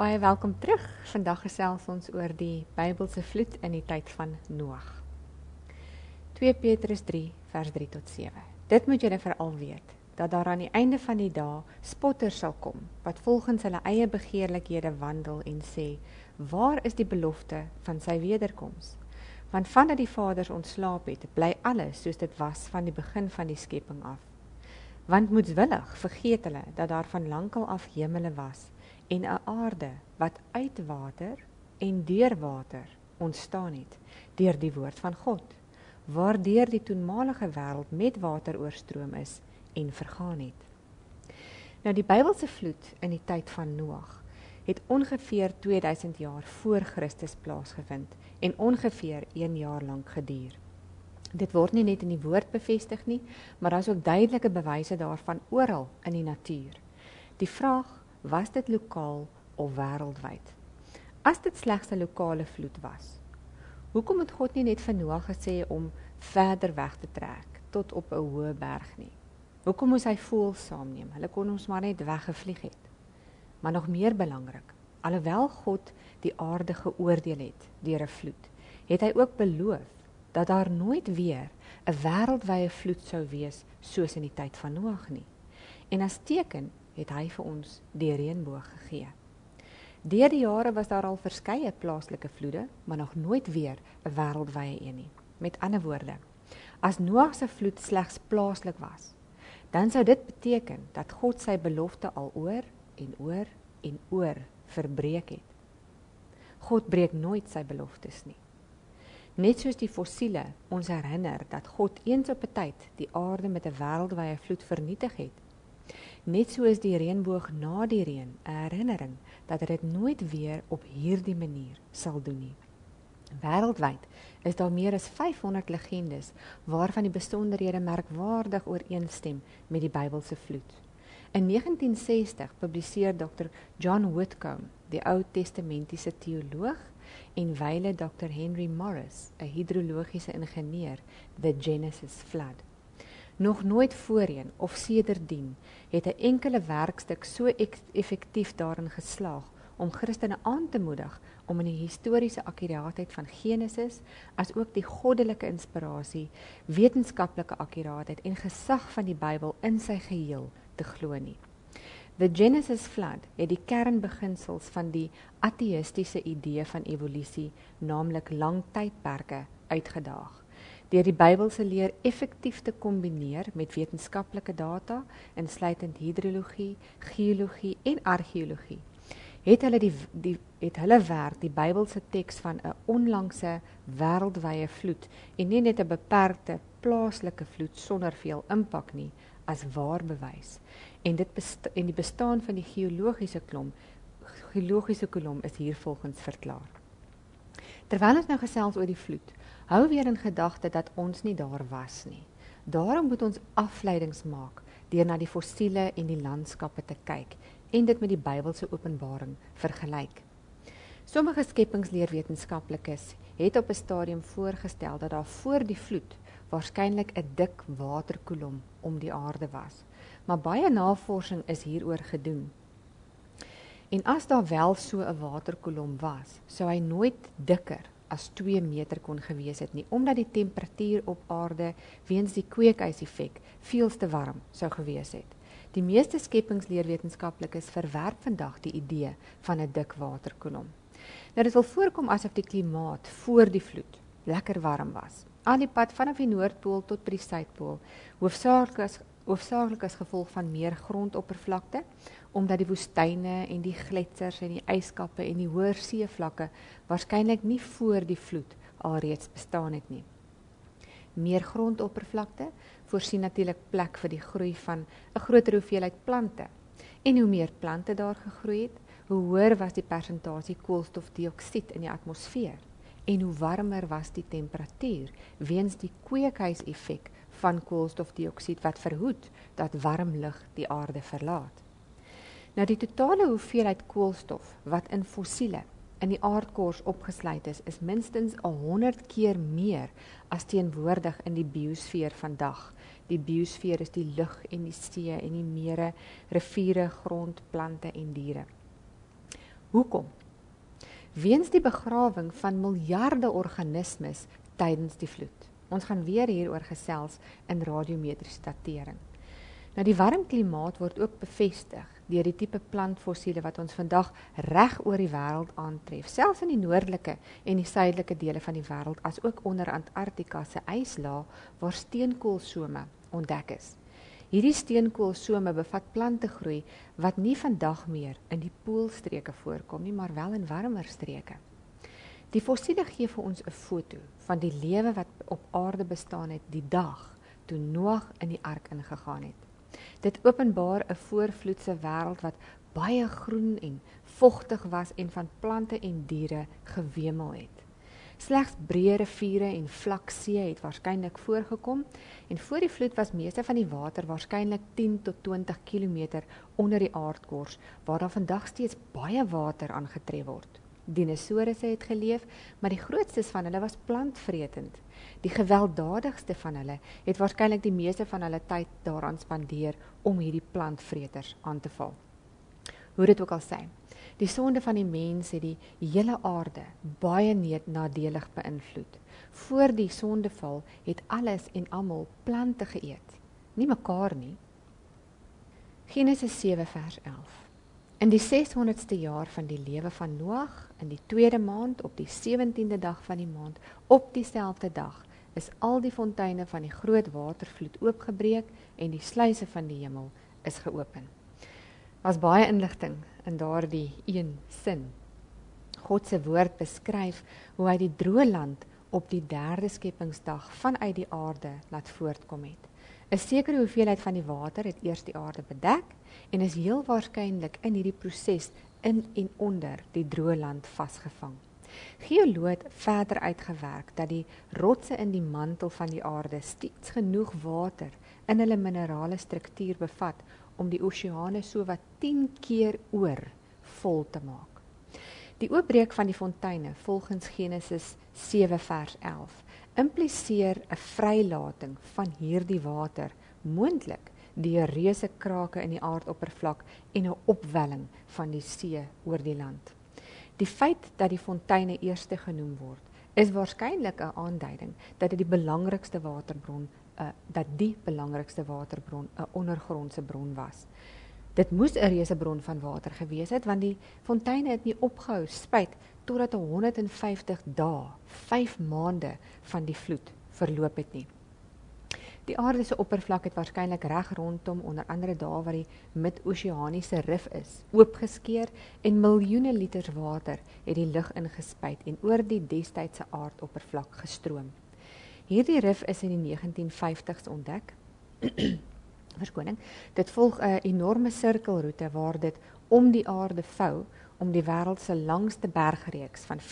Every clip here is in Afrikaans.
Baie welkom terug. Vandag gesels ons oor die Bybelse vloed in die tyd van Noag. 2 Petrus 3 vers 3 tot 7. Dit moet julle veral weet, dat daar aan die einde van die dae spotters sal kom, wat volgens hulle eie begeerlikhede wandel en sê, waar is die belofte van sy wederkoms? Want vandat die vaders ontslaap het, bly alles soos dit was van die begin van die skepping af. Want moedswillig vergeet hulle dat daar van lankal af hemele was, en 'n aarde wat uit water en deur water ontstaan het, deur die woord van God, waardeur die toenmalige wêreld met water oorstroom is en vergaan het. Nou die Bybelse vloed in die tyd van Noag het ongeveer 2000 jaar voor Christus plaasgevind en ongeveer 1 jaar lank geduur. Dit word nie net in die woord bevestig nie, maar daar is ook duidelike bewyse daarvan oral in die natuur. Die vraag, was dit lokaal of wêreldwyd? As dit slegs 'n lokale vloed was, hoekom het God nie net vir Noag gesê om verder weg te trek, tot op 'n hoë berg nie? Hoekom moes hy voëls saamneem? Hulle kon ons maar net weggevlieg het. Maar nog meer belangrik, alhoewel God die aarde geoordeel het deur 'n vloed, het hy ook beloof dat daar nooit weer 'n wêreldwye vloed sou wees soos in die tyd van Noag nie. En as teken het hy vir ons die reënboog gegee. Deur die jare was daar al verskeie plaaslike vloede, maar nog nooit weer 'n wêreldwye een nie. Met ander woorde, as Noag se vloed slegs plaaslik was, dan sou dit beteken dat God sy belofte al oor en oor verbreek het. God breek nooit sy beloftes nie. Net soos die fossiele ons herinner dat God eens op 'n tyd die aarde met 'n wêreldwye vloed vernietig het, net so is die reënboog na die reën 'n herinnering dat dit nooit weer op hierdie manier sal doen nie. Wêreldwyd is daar meer as 500 legendes waarvan die besonderhede merkwaardig ooreenstem met die Bybelse vloed. In 1960 publiseer Dr. John Whitcomb, die Ou Testamentiese teoloog, en wyle Dr. Henry Morris, 'n hidrologiese ingenieur, The Genesis Flood. Nog nooit voorheen of sedertdien het 'n enkele werkstuk so effektief daarin geslaag om Christene aan te moedig om in die historiese akkuraatheid van Genesis, as ook die goddelike inspirasie, wetenskaplike akkuraatheid en gesag van die Bybel in sy geheel te glo nie. The Genesis Flood het die kernbeginsels van die ateïstiese idee van evolusie, naamlik lang tydperke, uitgedaag. Deur die Bybelse leer effektief te kombineer met wetenskaplike data, insluitend hidrologie, geologie en argeologie, het hulle werk die Bybelse teks van 'n onlangse wêreldwye vloed en nie net 'n beperkte plaaslike vloed sonder veel impak nie, as waar bewys. En die bestaan van die geologiese kolom is hier volgens verklaar. Terwyl ons nou gesels oor die vloed, hou weer in gedagte dat ons nie daar was nie. Daarom moet ons afleidings maak deur na die fossiele en die landskappe te kyk en dit met die Bybelse openbaring vergelyk. Sommige skepingsleerwetenskaplikes het op 'n stadium voorgestel dat daar voor die vloed waarskynlik 'n dik waterkolom om die aarde was, maar baie navorsing is hieroor gedoen. En as daar wel so 'n waterkolom was, sou hy nooit dikker as 2 meter kon gewees het nie, omdat die temperatuur op aarde weens die kweekhuiseffek veel te warm sou gewees het. Die meeste skepingsleerwetenskaplikes verwerp vandag die idee van 'n dik waterkolom. Nou dit wil voorkom asof die klimaat voor die vloed lekker warm was. Al die pad vanaf die Noordpool tot by die Suidpool, hoofsaaklik as gevolg van meer grondoppervlakte, omdat die woestyne en die gletsers en die yskappe en die hoër seevlakke waarskynlik nie voor die vloed alreeds bestaan het nie. Meer grondoppervlakte voorsien natuurlik plek vir die groei van 'n groter hoeveelheid plante. En hoe meer plante daar gegroei het, hoe hoër was die persentasie koolstofdioksied in die atmosfeer en hoe warmer was die temperatuur weens die kweekhuiseffek van koolstofdioksied wat verhoed dat warm lug die aarde verlaat. Nou die totale hoeveelheid koolstof wat in fossiele in die aardkors opgesluit is minstens 100 keer meer as teenwoordig in die biosfeer vandag. Die biosfeer is die lug en die see en die mere, riviere, grond, plante en diere. Hoekom? Weens die begrawing van miljarde organismes tydens die vloed. Ons gaan weer hieroor gesels in radiometriese datering. Nou die warm klimaat word ook bevestig deur die tipe plantfossiele wat ons vandag reg oor die wêreld aantref, selfs in die noordelike en die suidelike dele van die wêreld, as ook onder Antarktika se yslaag waar steenkoolsome ontdek is. Hierdie steenkoolsome bevat plantegroei wat nie vandag meer in die poolstreke voorkom nie, maar wel in warmer streke. Die fossiele gee vir ons 'n foto van die lewe wat op aarde bestaan het die dag toe Noag in die ark ingegaan het. Dit openbaar 'n voorvloedse wêreld wat baie groen en vogtig was en van plante en diere gewemel het. Slegs breë riviere en vlak see het waarskynlik voorgekom en voor die vloed was meeste van die water waarskynlik 10 tot 20 km onder die aardkors waar daar vandag steeds baie water aangetref word. Dinosourusse het geleef, maar die grootstes van hulle was plantvretend. Die gewelddadigste van hulle het waarskynlik die meeste van hulle tyd daaraan spandeer om hierdie plantvreters aan te val. Hoe dit ook al sê, die sonde van die mens het die hele aarde baie nadelig beïnvloed. Voor die sondeval het alles en almal plante geëet, nie mekaar nie. Genesis 7 vers 11. In die 600ste jaar van die lewe van Noag, in die 2de maand, op die 17de dag van die maand, op dieselfde dag, is al die fonteine van die groot watervloed oopgebreek en die sluise van die hemel is geopen. Was baie inligting in daardie een sin. God se woord beskryf hoe hy die droë land op die 3de skepingsdag vanuit die aarde laat voortkom het. 'n Sekere hoeveelheid van die water het eers die aarde bedek en is heel waarskynlik in hierdie proses in en onder die droë land vasgevang. Geoloë het verder uitgewerk dat die rotse in die mantel van die aarde steeds genoeg water in hulle minerale struktuur bevat om die oseane so wat 10 keer oor vol te maak. Die oopbreek van die fonteine volgens Genesis 7 vers 11 impliseer 'n vrylating van hierdie water, moontlik deur reuse krake in die aardoppervlak en 'n opwelling van die see oor die land. Die feit dat die fonteine eerste genoem word, is waarskynlik 'n aanduiding dat die belangrikste waterbron 'n ondergrondse bron was. Dit moes 'n reuse bron van water gewees het, want die fonteine het nie opgehou spuit totdat 150 dae, 5 maande van die vloed verloop het nie. Die aarde se oppervlak het waarskynlik reg rondom, onder andere daar waar die mid-oseaniese rif is, oopgeskeur en miljoene liters water het die lug ingespuit en oor die destydse aardoppervlak gestroom. Hierdie rif is in die 1950s ontdek. Verskoning, dit volg 'n enorme sirkelroete waar dit om die aarde vou om die wêreld se langste bergreeks van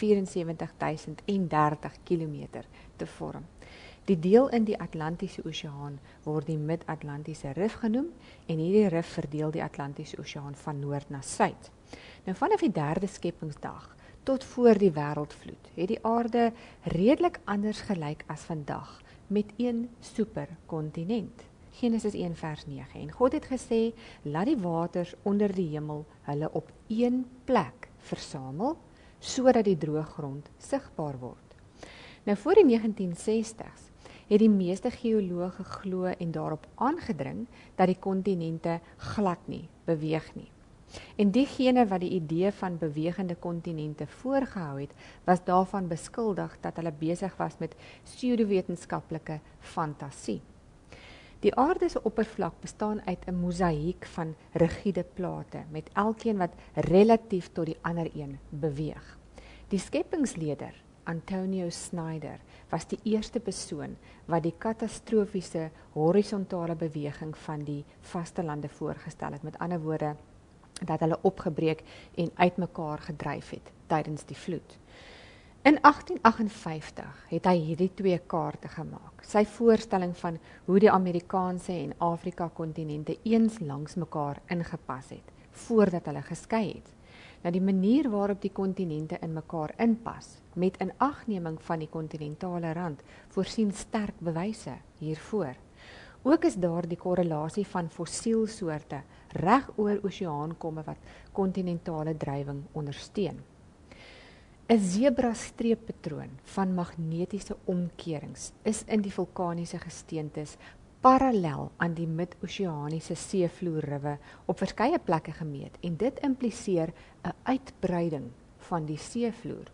74.030 km te vorm. Die deel in die Atlantiese Oseaan word die Mid-Atlantiese Rif genoem en hierdie rif verdeel die Atlantiese Oseaan van noord na suid. Nou vanaf die 3de skepingsdag tot voor die wêreldvloed het die aarde redelik anders gelyk as vandag met een superkontinent. Genesis 1 vers 9. En God het gesê, laat die waters onder die hemel hulle op een plek versamel, sodat die droë grond sigbaar word. Nou voor die 1960s het die meeste geoloë geglo en daarop aangedring dat die kontinente glad nie beweeg nie. En diegene wat die idee van bewegende kontinente voorgehou het, was daarvan beskuldig dat hulle besig was met pseudowetenskaplike fantasie. Die aarde se oppervlak bestaan uit 'n mosaïek van rigiede plate, met elkeen wat relatief tot die ander een beweeg. Die skepingsleder, Antonio Snyder, was die eerste persoon wat die katastrofiese horisontale beweging van die vastelande voorgestel het. Met ander woorde, dat hulle opgebreek en uitmekaar gedryf het tydens die vloed. In 1858 het hy hierdie 2 kaarte gemaak. Sy voorstelling van hoe die Amerikaanse en Afrika kontinente eens langs mekaar ingepas het, voordat hulle geskei het. Nou die manier waarop die kontinente in mekaar inpas, met inagneming van die kontinentale rand, voorsien sterk bewyse hiervoor. Ook is daar die korrelasie van fossielsoorte reg oor oseaankomme wat kontinentale drywing ondersteun. 'n Zebra-streeppatroon van magnetiese omkerings is in die vulkaniese gesteentes parallel aan die mid-oseaniese seevloerriwe op verskeie plekke gemeet en dit impliseer 'n uitbreiding van die seevloer.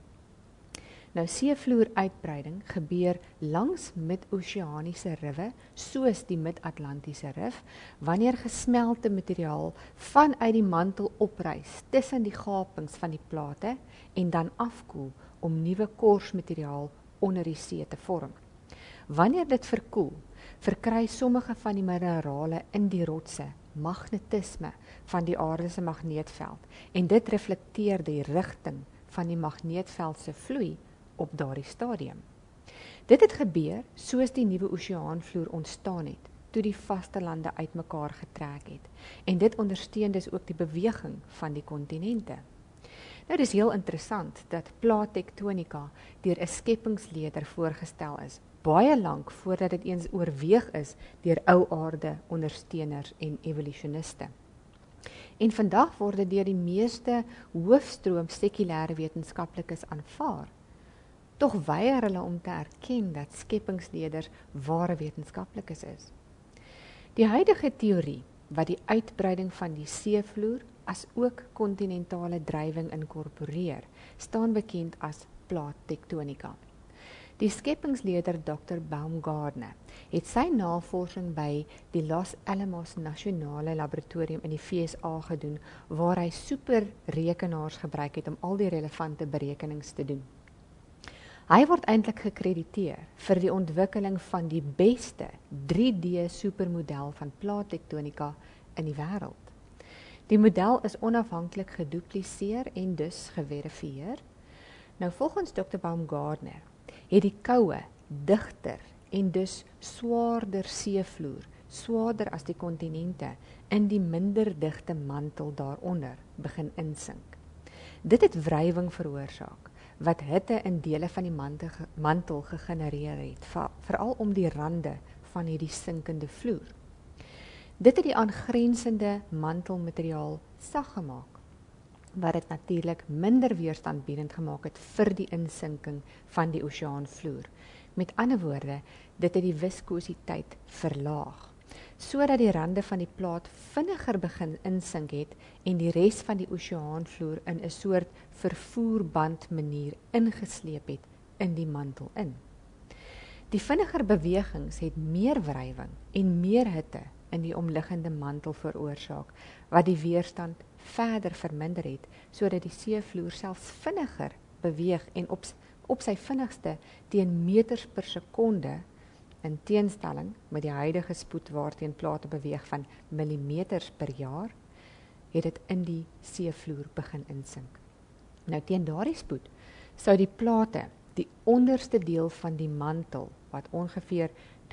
Nou seevloeruitbreiding gebeur langs mid-oseaniese riwe soos die Mid-Atlantiese rif wanneer gesmelte materiaal vanuit die mantel opreis tussen die gapings van die plate en dan afkoel om nuwe korsmateriaal onder die see te vorm. Wanneer dit verkoel, verkry sommige van die minerale in die rotse magnetisme van die aarde se magneetveld en dit reflekteer die rigting van die magneetveld se vloei op daardie stadium. Dit het gebeur soos die nuwe oseaanvloer ontstaan het, toe die vastelande uitmekaar getrek het. En dit ondersteun dus ook die beweging van die kontinente. Nou dis heel interessant dat plaat tektonika deur 'n skeppingsleier voorgestel is, baie lank voordat dit eens oorweeg is deur ou aarde ondersteuners en evolusioniste. En vandag word dit deur die meeste hoofstroom sekulêre wetenskaplikes aanvaar. Tog weier hulle om te erken dat skeppingsleerders ware wetenskaplikes is. Die huidige teorie wat die uitbreiding van die seevloer as ook kontinentale drywing inkorporeer, staan bekend as plaat tektonika. Die skeppingsleier Dr. Baumgartner het sy navorsing by die Los Alamos Nasionale Laboratorium in die VSA gedoen, waar hy superrekenaars gebruik het om al die relevante berekenings te doen. Hy word eintlik gekrediteer vir die ontwikkeling van die beste 3D supermodel van plaat tektonika in die wêreld. Die model is onafhanklik gedupliseer en dus geverifieer. Nou volgens Dr. Baumgartner het die koue, digter en dus swaarder seevloer, swaarder as die kontinente, in die minder digte mantel daaronder begin insink. Dit het wrywing veroorsaak, wat hitte in dele van die mantel gegenereer het, veral om die rande van hierdie sinkende vloer. Dit het die aangrensende mantelmateriaal sag gemaak, wat dit natuurlik minder weerstandbiedend gemaak het vir die insinking van die oseaanvloer. Met ander woorde, dit het die viskositeit verlaag, sodat die rande van die plaat vinniger begin insink het en die res van die oseaanvloer in 'n soort vervoerband manier ingesleep het in die mantel in. Die vinniger bewegings het meer wrywing en meer hitte in die omliggende mantel veroorsaak, wat die weerstand verder verminder het, sodat die seevloer selfs vinniger beweeg en op sy vinnigste teen meters per sekonde, in teenstelling met die huidige spoed waarteen plate beweeg van millimeters per jaar, het dit in die seevloer begin insink. Nou teen daardie spoed sou die plate, die onderste deel van die mantel, wat ongeveer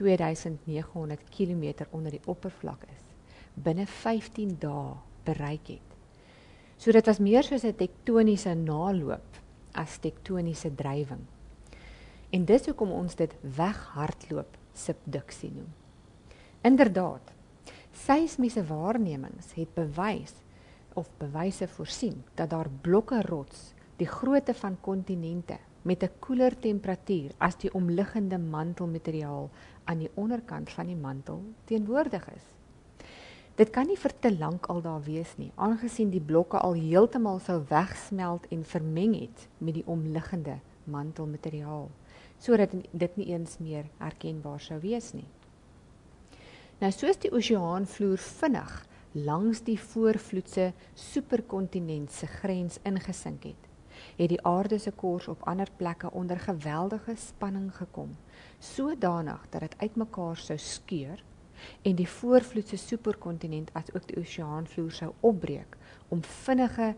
2900 km onder die oppervlak is, binne 15 dae bereik het. So dit was meer soos 'n tektoniese naloop as tektoniese drywing. En dis hoekom ons dit weghardloop subduksie noem. Inderdaad, seismiese waarnemings het bewyse voorsien dat daar blokke rots, die grootte van kontinente, met 'n koeler temperatuur as die omliggende mantelmateriaal aan die onderkant van die mantel teenwoordig is. Dit kan nie vir te lank al daar wees nie, aangesien die blokke al heeltemal sou wegsmelt en vermeng het met die omliggende mantelmateriaal, sodat dit nie eens meer herkenbaar sou wees nie. Nou soos die oseaanvloer vinnig langs die voorvloedse superkontinent se grens ingesink het die aarde se kors op ander plekke onder geweldige spanning gekom, sodanig dat dit uitmekaar sou skeur en die voorvloedse superkontinent as ook die oseaanvloer sou opbreek om vinnige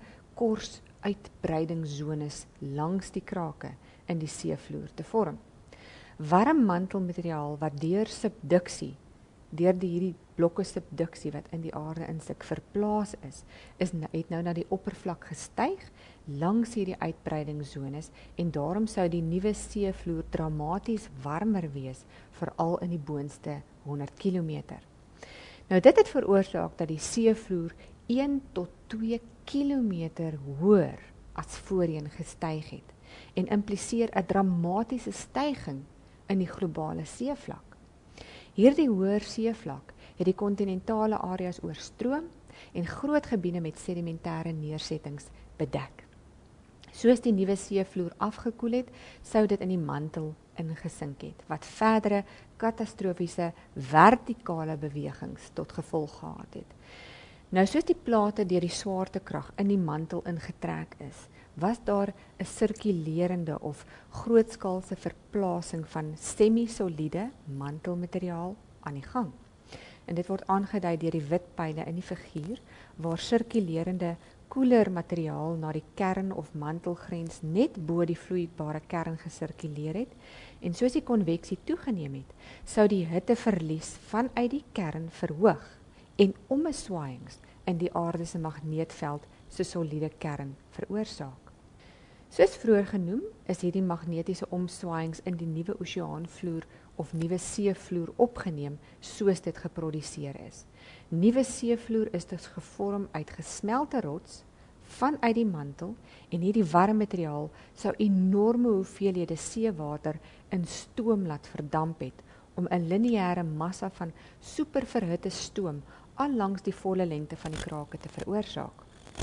korsuitbreidingszones langs die krake in die seevloer te vorm. Warm mantelmateriaal wat deur subduksie, deur hierdie blokke subduksie wat in die aarde insik verplaas het nou na die oppervlak gestyg, langs hierdie uitbreidingszones en daarom sou die nuwe seevloer dramaties warmer wees, veral in die boonste 100 kilometer. Nou dit het veroorsaak dat die seevloer 1 tot 2 kilometer hoër as voorheen gestyg het en impliseer 'n dramatiese styging in die globale seevlak. Hierdie hoër seevlak het die kontinentale areas oorstroom en groot gebiede met sedimentêre neersettings bedek. Soos die nuwe seevloer afgekoel het, sou dit in die mantel ingesink het, wat verdere katastrofiese vertikale bewegings tot gevolg gehad het. Nou soos die plate deur die swaartekrag in die mantel ingetrek is, was daar 'n sirkulerende of grootskaalse verplasing van semi-soliede mantelmateriaal aan die gang. En dit word aangedui deur die wit pyle in die figuur, waar sirkulerende koeler materiaal na die kern of mantelgrens net bo die vloeibare kern gesirkuleer het, en soos die konveksie toegeneem het, sou die hitteverlies vanuit die kern verhoog en ommeswaaiings in die aarde se magneetveld se soliede kern veroorsaak. Soos vroeër genoem, is hierdie magnetiese omswaaiings in die nuwe oseaanvloer of nuwe seevloer opgeneem soos dit geproduseer is. Nuwe seevloer is dus gevorm uit gesmelte rots vanuit die mantel en hierdie warm materiaal sou enorme hoeveelhede seewater in stoom laat verdamp het om 'n lineêre massa van superverhitte stoom al langs die volle lengte van die krake te veroorsaak.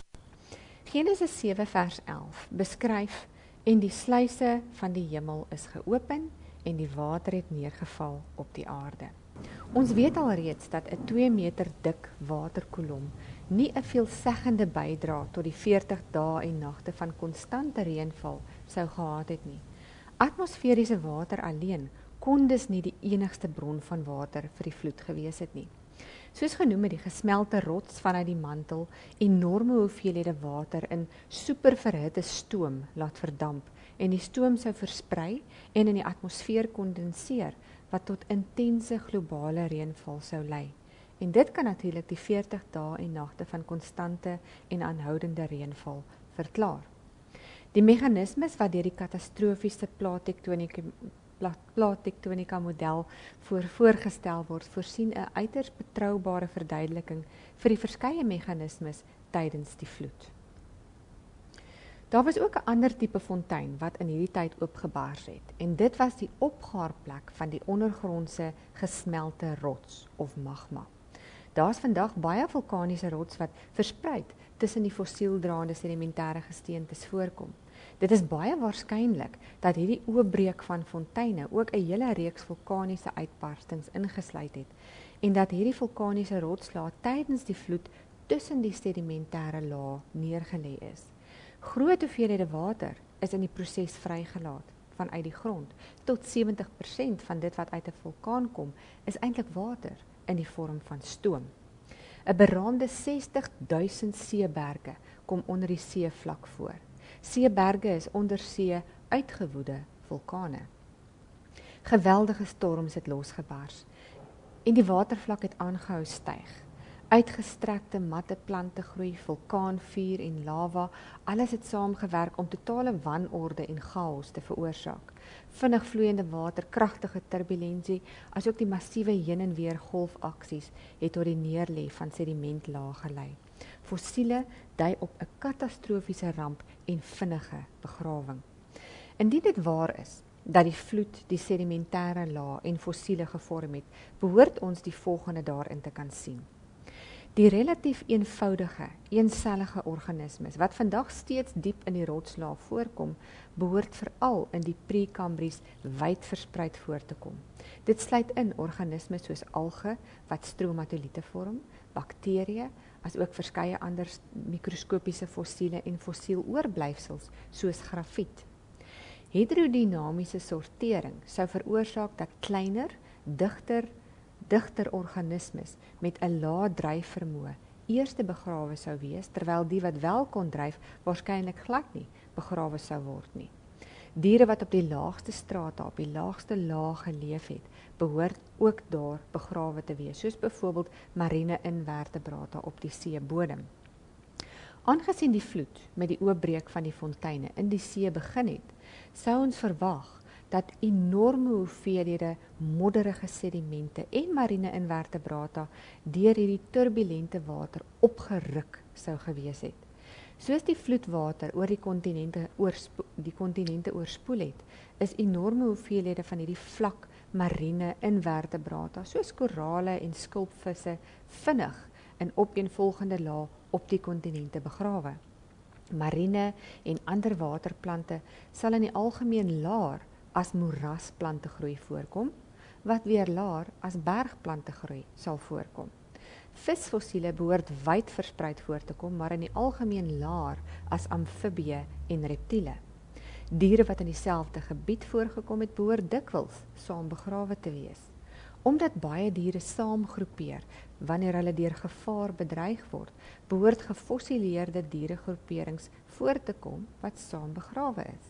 Genesis 7 vers 11 beskryf en die sluise van die hemel is geopen en die water het neergeval op die aarde. Ons weet al reeds dat 'n 2 meter dik waterkolom nie 'n veelzeggende bydra tot die 40 dae en nagte van konstante reënval sou gehad het nie. Atmosferiese water alleen kon dus nie die enigste bron van water vir die vloed gewees het nie. Soos genoem het die gesmelte rots vanuit die mantel enorme hoeveelhede water in superverhitte stoom laat verdamp en die stoom sou versprei en in die atmosfeer kondenseer wat tot intense globale reënval sou lei. En dit kan natuurlik die 40 dae en nagte van konstante en aanhoudende reënval verklaar. Die meganismes wat deur die katastrofiese plaattektonika model voorgestel word, voorsien 'n uiters betroubare verduideliking vir die verskeie meganismes tydens die vloed. Daar was ook 'n ander tipe fontein wat in hierdie tyd oopgebars het, en dit was die opgaarplek van die ondergrondse gesmelte rots of magma. Daar is vandag baie vulkaniese rots wat verspreid tussen die fossieldraande sedimentêre gesteentes voorkom. Dit is baie waarskynlik dat hierdie oopbreek van fonteine ook 'n hele reeks vulkaniese uitbarstings ingesluit het en dat hierdie vulkaniese rotslae tydens die vloed tussen die sedimentêre lae neergelê is. Groot hoeveelhede water is in die proses vrygelaat vanuit die grond. Tot 70% van dit wat uit 'n vulkaan kom, is eintlik water in die vorm van stoom. 'n Beraamde 60.000 seeberge kom onder die seevlak voor. Seeberge is ondersee uitgewoede vulkane. Geweldige storms het losgebars en die watervlak het aangehou styg. Uitgestrekte matte plante groei, vulkaanvuur en lava, alles het saamgewerk om totale wanorde en chaos te veroorsaak. Vinnig vloeiende water, kragtige turbulensie, asook die massiewe heen en weer golfaksies het tot die neerlê van sedimentlaag gelei. Fossiele dui op 'n katastrofiese ramp en vinnige begrawing. Indien dit waar is dat die vloed die sedimentêre laag en fossiele gevorm het, behoort ons die volgende daarin te kan sien. Die relatief eenvoudige, eensellige organismes wat vandag steeds diep in die rotslaag voorkom, behoort veral in die Precambries wyd verspreid voor te kom. Dit sluit in organismes soos alge wat stromatoliete vorm, bakterieë, as ook verskeie ander mikroskopiese fossiele en fossieloorblyfsels soos grafiet. Hidrodinamiese sortering sou veroorsaak dat kleiner, digter organismes met 'n lae dryfvermoë eers begrawe sou wees, terwyl die wat wel kon dryf waarskynlik glad nie begrawe sou word nie. Diere wat op die laagste strate, op die laagste laag geleef het, behoort ook daar begrawe te wees, soos byvoorbeeld marine invertebrate op die seebodem. Aangesien die vloed met die oopbreek van die fonteine in die see begin het, sou ons verwag dat enorme hoeveelhede modderige sedimente en marine invertebrata deur hierdie turbulente water opgeruk sou gewees het. Soos die vloedwater oor die kontinente oorspoel het, is enorme hoeveelhede van hierdie vlak marine invertebrata, soos korale en skulpvisse, vinnig in opeenvolgende lae op die kontinente begrawe. Marine en ander waterplante sal in die algemeen laer as moerasplantegroei voorkom, wat weer laer as bergplantegroei sal voorkom. Visfossiele behoort wyd verspreid voor te kom, maar in die algemeen laer as amfibieë en reptiele. Diere wat in dieselfde gebied voorgekom het, behoort dikwels saam begrawe te wees. Omdat baie diere saamgroepeer wanneer hulle deur gevaar bedreig word, behoort gefossileerde dieregroeperings voor te kom wat saam begrawe is.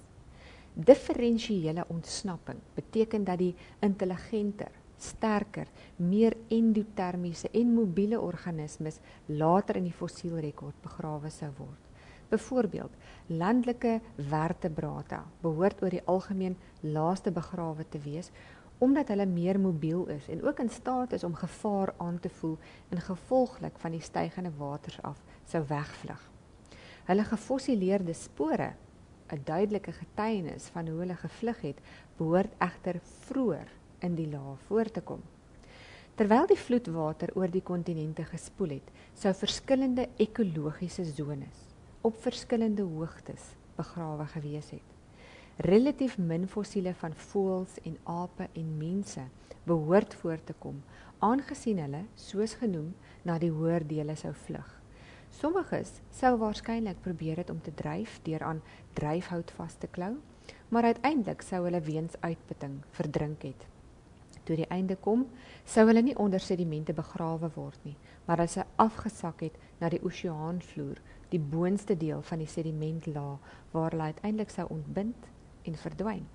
Differentiële ontsnapping beteken dat die intelligenter, sterker, meer endotermiese en mobiele organismes later in die fossielrekord begrawe sou word. Byvoorbeeld, landelike vertebrata behoort oor die algemeen laaste begrawe te wees, omdat hulle meer mobiel is en ook in staat is om gevaar aan te voel en gevolglik van die stygende waters af sou wegvlug. Hulle gefossileerde spore, 'n duidelike getuienis van hoe hulle gevlug het, behoort egter vroeër in die laag voor te kom. Terwyl die vloedwater oor die kontinente gespoel het, sou verskillende ekologiese zones op verskillende hoogtes begrawe gewees het. Relatief min fossiele van voëls en ape en mense behoort voor te kom, aangesien hulle, soos genoem, na die hoër dele sou vlug. Sommiges sou waarskynlik probeer het om te dryf deur aan dryfhout vas te klou, maar uiteindelik sou hulle weens uitputting verdrink het. Toe die einde kom, sou hulle nie onder sedimente begrawe word nie, maar hulle sou afgesak het na die oseaanvloer, die boonste deel van die sedimentlaag, waar hulle uiteindelik sou ontbind en verdwyn.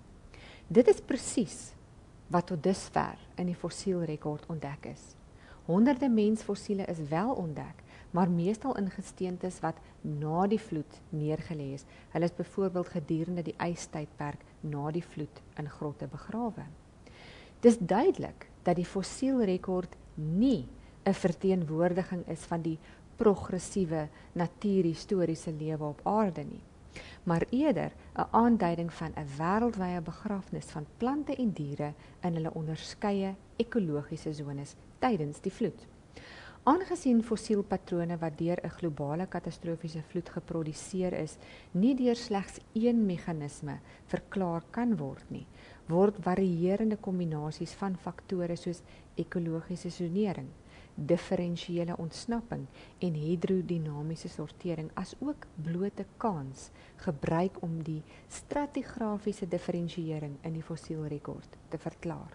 Dit is presies wat tot dusver in die fossielrekord ontdek is. Honderde mensfossiele is wel ontdek, maar meestal in gesteentes wat na die vloed neergelê is. Hulle is byvoorbeeld gedurende die ystydperk na die vloed in grotte begrawe. Dis duidelik dat die fossielrekord nie 'n verteenwoordiging is van die progressiewe natuurhistoriese lewe op aarde nie, maar eerder 'n aanduiding van 'n wêreldwye begrafnis van plante en diere in hulle onderskeie ekologiese zones tydens die vloed. Aangesien fossielpatrone wat deur 'n globale katastrofiese vloed geproduseer is, nie deur slegs een meganisme verklaar kan word nie, word varierende kombinasies van faktore soos ekologiese sonering, differentiële ontsnapping en hidrodinamiese sortering as ook blote kans gebruik om die stratigrafiese differentiëring in die fossielrekord te verklaar.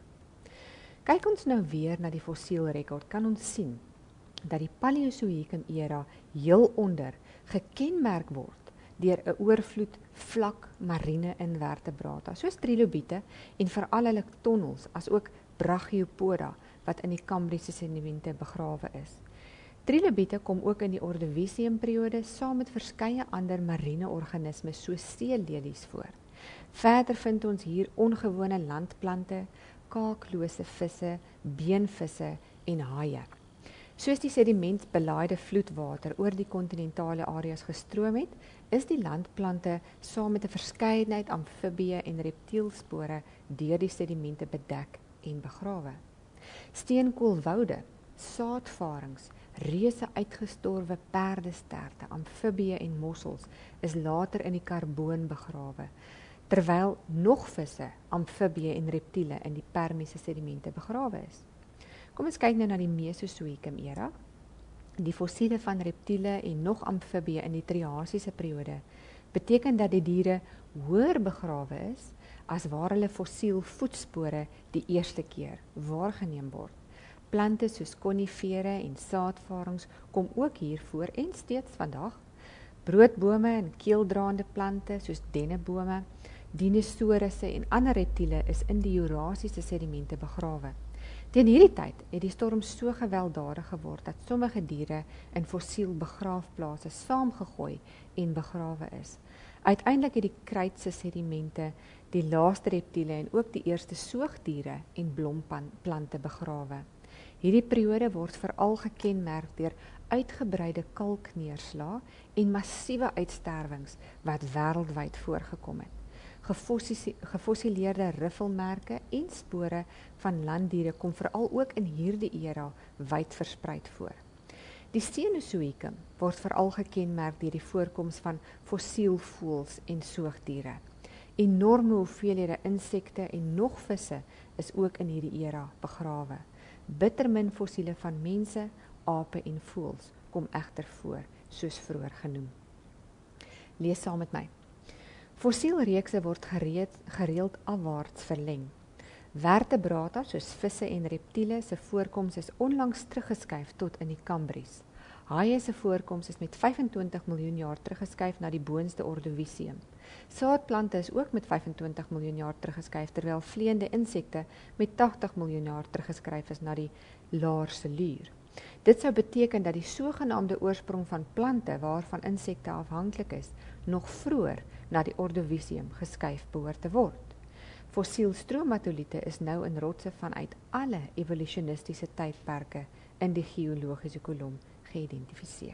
Kyk ons nou weer na die fossielrekord, kan ons sien dat die Paleozoïkum era heel onder gekenmerk word deur 'n oorvloed vlak marine invertebrata, soos trilobiete en veral hulle tonnels, as ook brachiopoda wat in die Kambriese sedimente begrawe is. Trilobiete kom ook in die Ordovisiumperiode saam met verskeie ander marine organismes soos seelelies voor. Verder vind ons hier ongewone landplante, kaaklose visse, beenvisse en haie. Soos die sedimentbelaaide vloedwater oor die kontinentale areas gestroom het, is die landplante saam met 'n verskeidenheid amfibieë en reptielspore deur die sedimente bedek en begrawe. Steenkoolwoude, saadvarings, reuse uitgestorwe perdesterte, amfibieë en mossels is later in die karboon begrawe, terwyl nog visse, amfibieë en reptiele in die Permiese sedimente begrawe is. Kom ons kyk nou na die Mesozoïkum era. Die fossiele van reptiele en nog amfibieë in die Triasiese periode beteken dat die diere hoër begrawe is as waar hulle fossiel voetspore die eerste keer waargeneem word. Plante soos konifere en saadvarings kom ook hier voor en steeds vandag. Broodbome en keeldraande plante soos dennebome, dinosourusse en ander reptiele is in die Eurasiese sedimente begrawe. Teen hierdie tyd het die storm so gewelddadig geword dat sommige diere in fossiel begraafplase saamgegooi en begrawe is. Uiteindelik het die kruitse sedimente die laaste reptiele en ook die eerste soogdiere en blomplante begrawe. Hierdie periode word veral gekenmerk deur uitgebreide kalkneerslae en massiewe uitsterwings wat wêreldwyd voorgekom het. Gefossileerde riffelmerke en spore van landdiere kom veral ook in hierdie era wyd verspreid voor. Die Cenozoïkum word veral gekenmerk deur die voorkoms van fossielvoëls en soogdiere. Enorme hoeveelhede insekte en nog visse is ook in hierdie era begrawe. Bittermin fossiele van mense, ape en voëls kom egter voor, soos vroeër genoem. Lees saam met my. Fossielreekse word gereeld afwaarts verleng. Vertebrata soos visse en reptiele se voorkoms is onlangs teruggeskuif tot in die Kambries. Haie se voorkoms is met 25 miljoen jaar teruggeskuif na die boonste Ordovisium. Saadplante is ook met 25 miljoen jaar teruggeskuif, terwyl vleiende insekte met 80 miljoen jaar teruggeskuif is na die Laarse luur. Dit sou beteken dat die sogenaamde oorsprong van plante waarvan insekte afhanklik is, nog vroeër na die Ordovisium geskuif behoort te word. Fossiel stromatoliete is nou in rotse vanuit alle evolutionistiese tydperke in die geologiese kolom geïdentifiseer.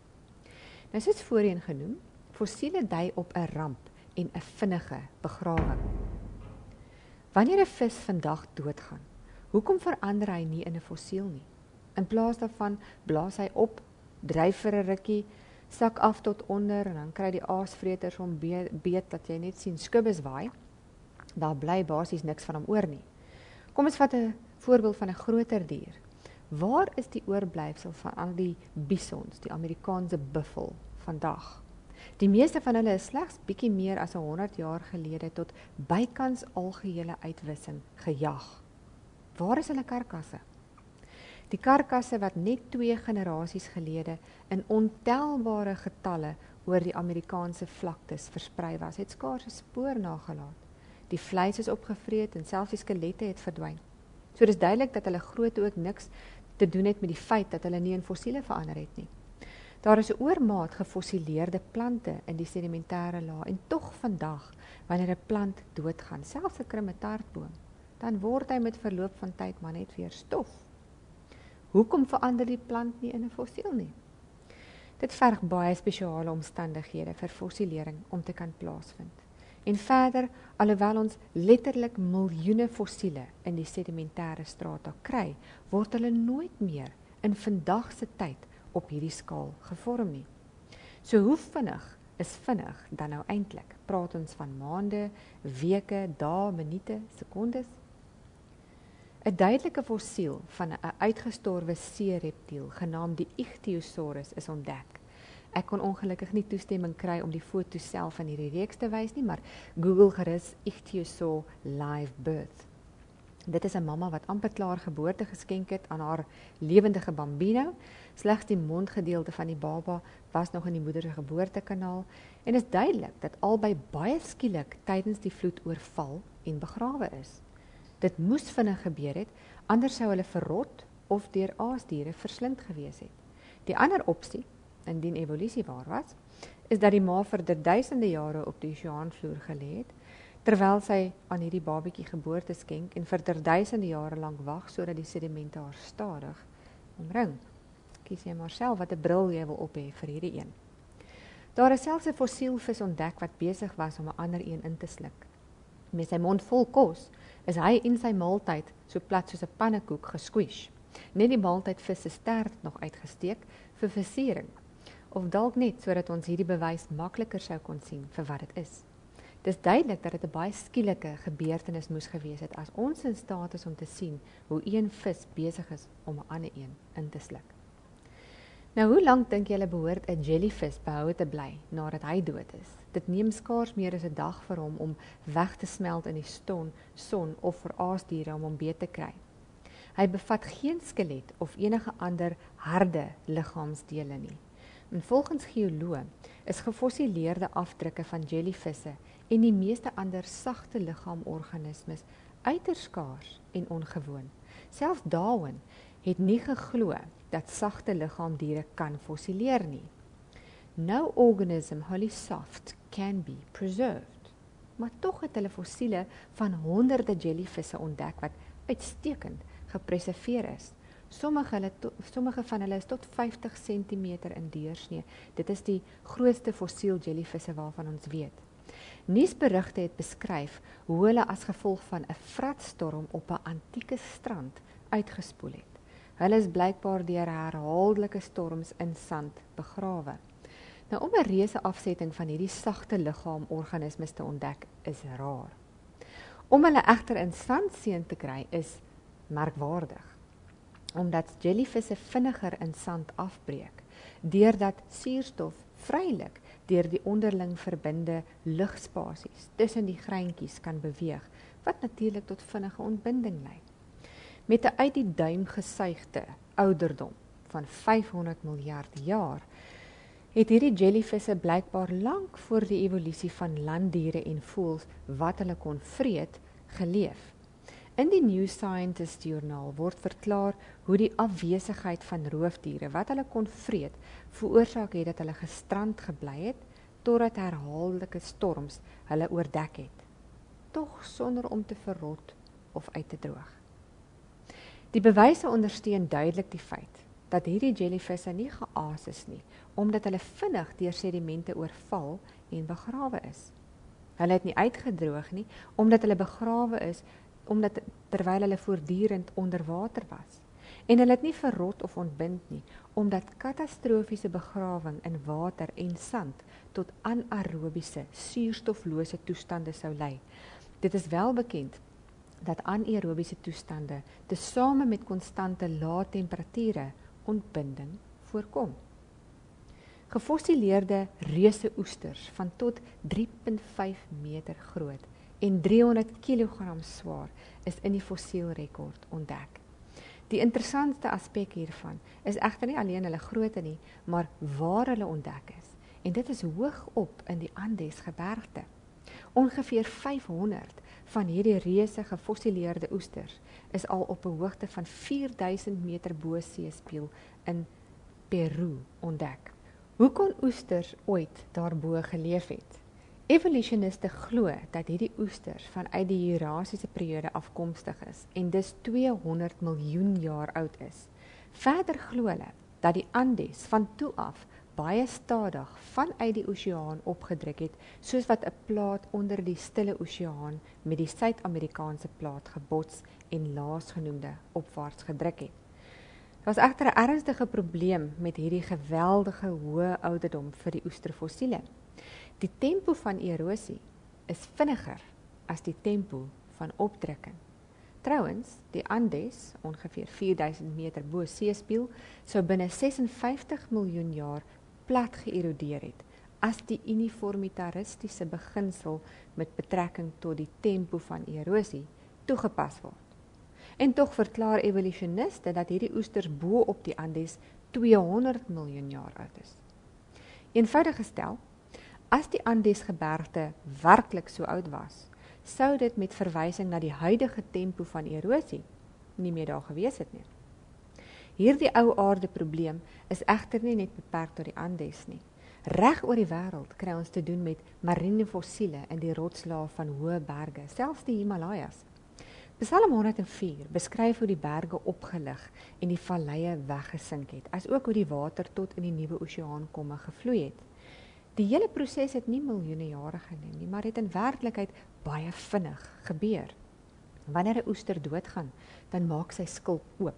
Nou soos voorheen genoem, fossiele dui op 'n ramp en 'n vinnige begrawing. Wanneer 'n vis vandag doodgaan, hoekom verander hy nie in 'n fossiel nie? In plaas daarvan blaas hy op, dryf vir 'n rukkie, sak af tot onder en dan kry die aasvreters hom beet dat jy net sien skubbes waai. Daar bly basies niks van hom oor nie. Kom ons vat 'n voorbeeld van 'n groter dier. Waar is die oorblyfsel van al die bisons, die Amerikaanse buffel vandag? Die meeste van hulle is slegs bietjie meer as 100 jaar gelede tot bykans algehele uitwissing gejag. Waar is hulle karkasse? Die karkasse wat net 2 generasies gelede in ontelbare getalle oor die Amerikaanse vlaktes versprei was, het skaars 'n spoor nagelaat. Die vleis is opgevreet en selfs die skelette het verdwyn. So dis duidelik dat hulle grootte ook niks te doen het met die feit dat hulle nie in fossiele verander het nie. Daar is 'n oormaat gefossileerde plante in die sedimentêre laag en tog vandag, wanneer 'n plant doodgaan, selfs 'n krummetartboom, dan word hy met verloop van tyd maar net weer stof. Hoekom verander die plant nie in 'n fossiel nie? Dit verg baie spesiale omstandighede vir fossilering om te kan plaasvind. En verder, alhoewel ons letterlik miljoene fossiele in die sedimentêre strata kry, word hulle nooit meer in vandag se tyd op hierdie skaal gevorm nie. So hoe vinnig is vinnig dan nou eintlik? Praat ons van maande, weke, dae, minute, sekondes? 'n duidelike fossiel van 'n uitgestorwe see-reptiel genaamd die Ichthyosaurus is ontdek. Ek kon ongelukkig nie toestemming kry om die foto self van hierdie reeks te wys nie, maar Google gerus Ichthyosaur live birth. Dit is 'n mamma wat amper klaar geboorte geskenk het aan haar lewendige bambino. Slegs die mondgedeelte van die baba was nog in die moeder se geboortekanaal en is duidelik dat albei baie skielik tydens die vloed oorval en begrawe is. Dit moes vinnig gebeur het, anders sou hulle verrot of deur aasdiere verslind gewees het. Die ander opsie, indien evolusie waar was, is dat die ma vir duisende jare op die oseaanvloer gelê het, terwyl sy aan hierdie babatjie geboorte skenk en vir duisende jare lank wag sodat die sedimente haar stadig omring. Kies jy maar self wat 'n bril jy wil op hê vir hierdie een. Daar is selfs 'n fossielvis ontdek wat besig was om 'n ander een in te sluk. Met sy mond vol kos is hy in sy maaltyd so plat soos 'n pannekoek gesquish. Net die maaltydvis se stert nog uitgesteek vir versiering. Of dalk net sodat ons hierdie bewys makliker sou kon sien vir wat dit is. Dis duidelik dat dit 'n baie skielike gebeurtenis moes gewees het as ons in staat is om te sien hoe een vis besig is om 'n ander een in te sluk. Nou, hoe lank dink julle behoort 'n jellyvis behou te bly nadat hy dood is? Dit neem skaars meer as 'n dag vir hom om weg te smelt in die son of vir aasdiere om hom beet te kry. Hy bevat geen skelet of enige ander harde liggaamsdele nie. En volgens geoloë is gefossileerde afdrukke van jellyvisse en die meeste ander sagte liggaamorganismes uiters skaars en ongewoon. Selfs Darwin het nie geglo dat sagte liggaamdiere kan fossileer nie. No organism wholly soft can be preserved. Maar tog het hulle fossiele van honderde jellyvisse ontdek wat uitstekend gepreserveer is. Sommige van hulle is tot 50 cm in deursnee. Dit is die grootste fossiel jellyvisse waarvan ons weet. Nuusberigte het beskryf hoe hulle as gevolg van 'n vratstorm op 'n antieke strand uitgespoel het. Hulle is blykbaar deur herhaaldelike storms in sand begrawe. Nou om 'n reuse afsetting van hierdie sagte liggaamorganismes te ontdek is raar. Om hulle egter in sandseen te kry is merkwaardig, omdat jellyvisse vinniger in sand afbreek, deurdat suurstof vrylik deur die onderling verbinde lugspasies tussen die greintjies kan beweeg, wat natuurlik tot vinnige ontbinding lei. Met 'n uit die duim gesuigde ouderdom van 500 miljard jaar, het hierdie jellyvisse blykbaar lank voor die evolusie van landdiere en voëls wat hulle kon vreet, geleef. In die New Scientist joernaal word verklaar hoe die afwesigheid van roofdiere wat hulle kon vreet, veroorsaak het dat hulle gestrand gebly het, totdat herhaaldelike storms hulle oordek het, tog sonder om te verrot of uit te droog. Die bewyse ondersteun duidelik die feit dat hierdie jellyvisse nie geaas is nie, omdat hulle vinnig deur sedimente oorval en begrawe is. Hulle het nie uitgedroog nie, omdat hulle begrawe is, terwyl hulle voortdurend onder water was. En hulle het nie verrot of ontbind nie, omdat katastrofiese begrawing in water en sand tot anaerobiese, suurstoflose toestande sou lei. Dit is wel bekend dat anaerobiese toestande tesame met konstante lae temperature ontbinding voorkom. Gefossileerde reuse oesters van tot 3,5 meter groot en 300 kilogram swaar is in die fossielrekord ontdek. Die interessantste aspek hiervan is egter nie alleen hulle grootte nie, maar waar hulle ontdek is. En dit is hoog op in die Andes gebergte. Ongeveer 500 van hierdie reuse gefossileerde oesters is al op 'n hoogte van 4000 meter bo seespieël in Peru ontdek. Hoe kon oesters ooit daarbo geleef het? Evolusioniste glo dat hierdie oesters vanuit die Jurasiese periode afkomstig is en dus 200 miljoen jaar oud is. Verder glo hulle dat die Andes van toe af baie stadig vanuit die oseaan opgedruk het, soos wat 'n plaat onder die Stille Oseaan met die Suid-Amerikaanse plaat gebots en laasgenoemde opwaarts gedruk het. Daar was egter 'n ernstige probleem met hierdie geweldige hoë ouderdom vir die oesterfossiele. Die tempo van erosie is vinniger as die tempo van opdrukking. Trouwens, die Andes, ongeveer 4000 meter bo seespieël, sou binne 56 miljoen jaar plat geërodeer het, as die uniformitaristiese beginsel met betrekking tot die tempo van erosie toegepas word. En tog verklaar evolusioniste dat hierdie oesters bo op die Andes 200 miljoen jaar oud is. Eenvoudig gestel, as die Andes gebergte werklik so oud was, sou dit met verwysing na die huidige tempo van erosie nie meer daar gewees het nie. Hierdie ou aarde probleem is egter nie net beperk tot die Andes nie. Reg oor die wêreld kry ons te doen met marine fossiele in die rotslae van hoë berge, selfs die Himalajas. Psalm 104 beskryf hoe die berge opgelig en die valleie weggesink het, as ook hoe die water tot in die nuwe oseaankomme gevloei het. Die hele proses het nie miljoene jare geneem nie, maar het in werklikheid baie vinnig gebeur. Wanneer 'n oester doodgaan, dan maak sy skulp oop.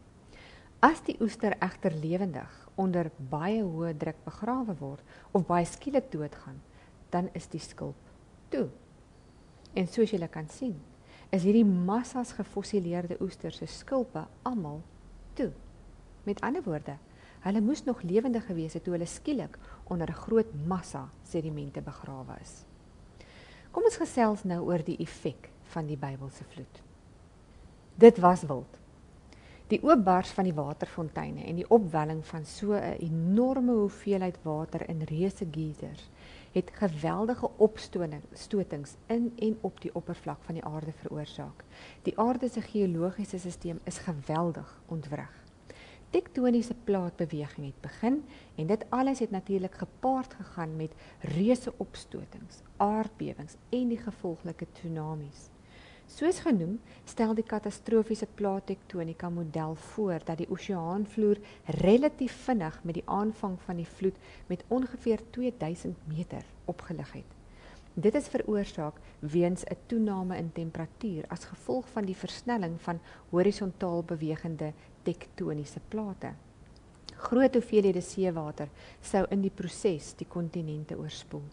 As die oester egter lewendig onder baie hoë druk begrawe word of baie skielik doodgaan, dan is die skulp toe. En soos julle kan sien, is hierdie massas gefossileerde oesters se skulpe almal toe. Met ander woorde, hulle moes nog lewendig gewees het toe hulle skielik onder 'n groot massa sedimente begrawe is. Kom ons gesels nou oor die effek van die Bybelse vloed. Dit was wild. Die oopbars van die waterfonteine en die opwelling van so 'n enorme hoeveelheid water in reuse geysers het geweldige opstotings in en op die oppervlak van die aarde veroorsaak. Die aarde se geologiese stelsel is geweldig ontwrig. Tektoniese plaatbeweging het begin en dit alles het natuurlik gepaard gegaan met reuse opstotings, aardbewings en die gevolglike tsunamies. Soos genoem, stel die katastrofiese plaattektonika model voor dat die oseaanvloer relatief vinnig met die aanvang van die vloed met ongeveer 2000 meter opgelig het. Dit is veroorsaak weens 'n toename in temperatuur as gevolg van die versnelling van horisontaal bewegende tektoniese plate. Groot hoeveelhede seewater sou in die proses die kontinente oorspoel.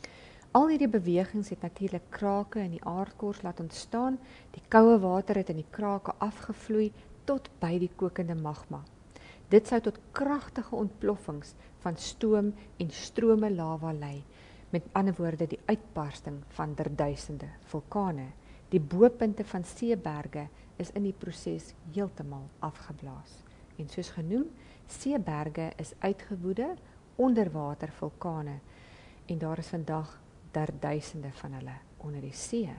Al hierdie bewegings het natuurlik krake in die aardkors laat ontstaan. Die koue water het in die krake afgevloei tot by die kokende magma. Dit sou tot kragtige ontploffings van stoom en strome lava lei. Met ander woorde die uitbarsting van duisende vulkane. Die bopunte van seeberge is in die proses heeltemal afgeblaas. En soos genoem, seeberge is uitgewoede onderwater vulkane en daar is vandag duisende van hulle onder die see.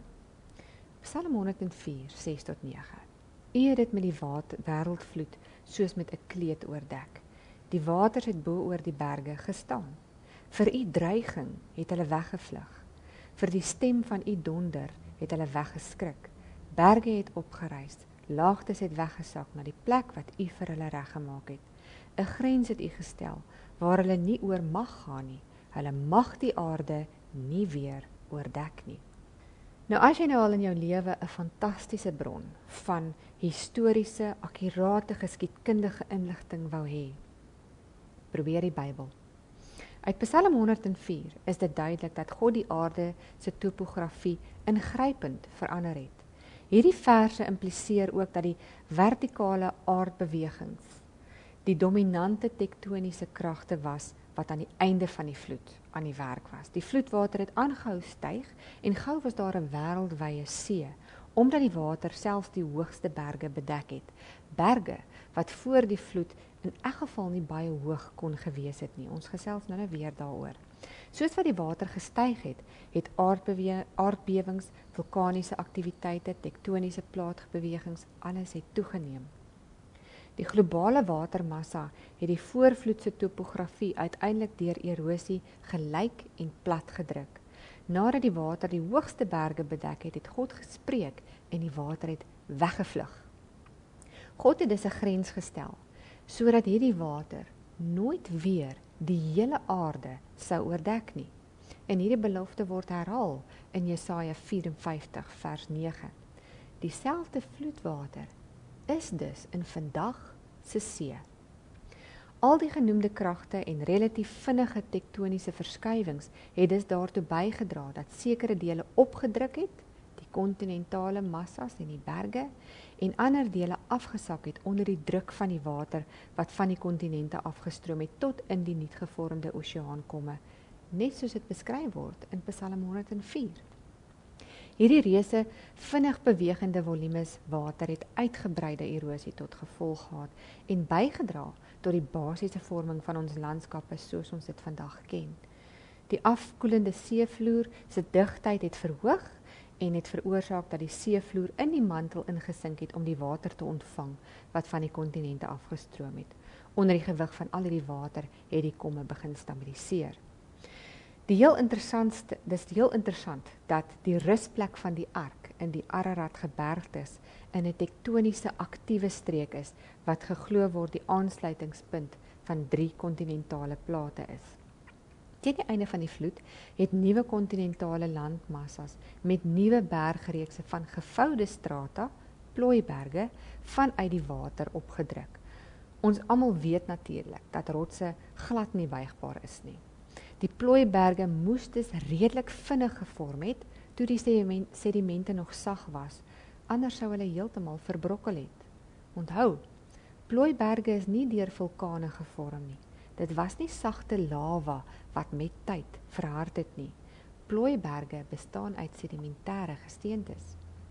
Psalm 104, 6-9. U het dit met die wêreldvloed soos met 'n kleed oordek. Die waters het bo oor die berge gestaan. Vir u dreiging het hulle weggevlug. Vir die stem van u donder het hulle weggeskrik. Berge het opgereis, laagtes het weggesak na die plek wat u vir hulle reggemaak het. 'n Grens het u gestel waar hulle nie oor mag gaan nie. Hulle mag die aarde nie weer oordek nie. Nou as jy nou al in jou lewe 'n fantastiese bron van historiese, akkurate geskiedkundige inligting wou hê, probeer die Bybel. Uit Psalm 104 is dit duidelik dat God die aarde se topografie ingrypend verander het. Hierdie verse impliseer ook dat die vertikale aardbewegings die dominante tektoniese kragte was wat aan die einde van die vloed aan die werk was. Die vloedwater het aangehou styg en gou was daar 'n wêreldwye see, omdat die water selfs die hoogste berge bedek het. Berge wat voor die vloed in elk geval nie baie hoog kon gewees het nie. Ons gesels nou weer daaroor. Soos wat die water gestyg het aardbewings, vulkaniese aktiwiteite, tektoniese plaatbewegings, alles het toegeneem. Die globale watermassa het die voorvloedse topografie uiteindelik deur erosie gelyk en plat gedruk. Nadat die water die hoogste berge bedek het, het God gespreek en die water het weggevlug. God het dus 'n grens gestel, sodat hierdie water nooit weer die hele aarde sou oordek nie. En hierdie belofte word herhaal in Jesaja 54 vers 9. Dieselfde vloedwater is dus in vandag se see. Al die genoemde kragte en relatief vinnige tektoniese verskywings het dus daartoe bygedra dat sekere dele opgedruk het, die kontinentale massas en die berge, en ander dele afgesak het onder die druk van die water wat van die kontinente afgestroom het tot in die nuutgevormde oseaankomme, net soos dit beskryf word in Psalm 104. Hierdie reuse vinnig bewegende volumes water het uitgebreide erosie tot gevolg gehad en bygedra tot die basiese vorming van ons landskappe soos ons dit vandag ken. Die afkoelende seevloer se digtheid het verhoog en het veroorsaak dat die seevloer in die mantel ingesink het om die water te ontvang wat van die kontinente afgestroom het. Onder die gewig van al die water het die komme begin stabiliseer. Dis heel interessant dat die rusplek van die ark in die Ararat gebergtes in 'n tektoniese aktiewe streek is wat geglo word die aansluitingspunt van 3 kontinentale plate is. Teen die einde van die vloed het nuwe kontinentale landmassas met nuwe bergreekse van gevoude strata, plooiberge, vanuit die water opgedruk. Ons almal weet natuurlik dat rotse glad nie buigbaar is nie. Die plooiberge moes dus redelik vinnig gevorm het toe die sedimente nog sag was, anders sou hulle heeltemal verbrokkel het. Onthou, plooiberge is nie deur vulkane gevorm nie. Dit was nie sagte lava wat met tyd verhard het nie. Plooiberge bestaan uit sedimentêre gesteentes.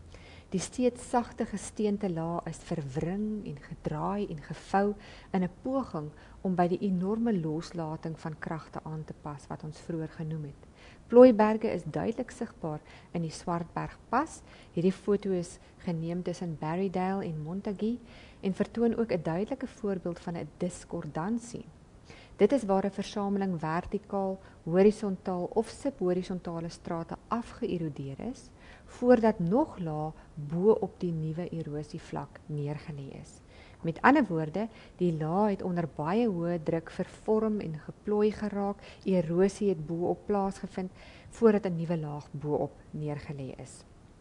Die steeds sagte gesteente laag is verwring en gedraai en gevou in 'n poging om by die enorme loslating van kragte aan te pas wat ons vroeër genoem het. Plooiberge is duidelik sigbaar in die Swartbergpas. Hierdie foto is geneem tussen Berrydale en Montague en vertoon ook 'n duidelike voorbeeld van 'n diskordansie. Dit is waar 'n versameling vertikaal, horisontaal of subhorisontale strate afgeërodeer is, voordat nog laag bo op die nuwe erosievlak neergelê is. Met ander woorde, die laag het onder baie hoë druk vervorm en geplooi geraak, erosie het bo-op plaasgevind, voordat 'n nuwe laag bo-op neergelê is.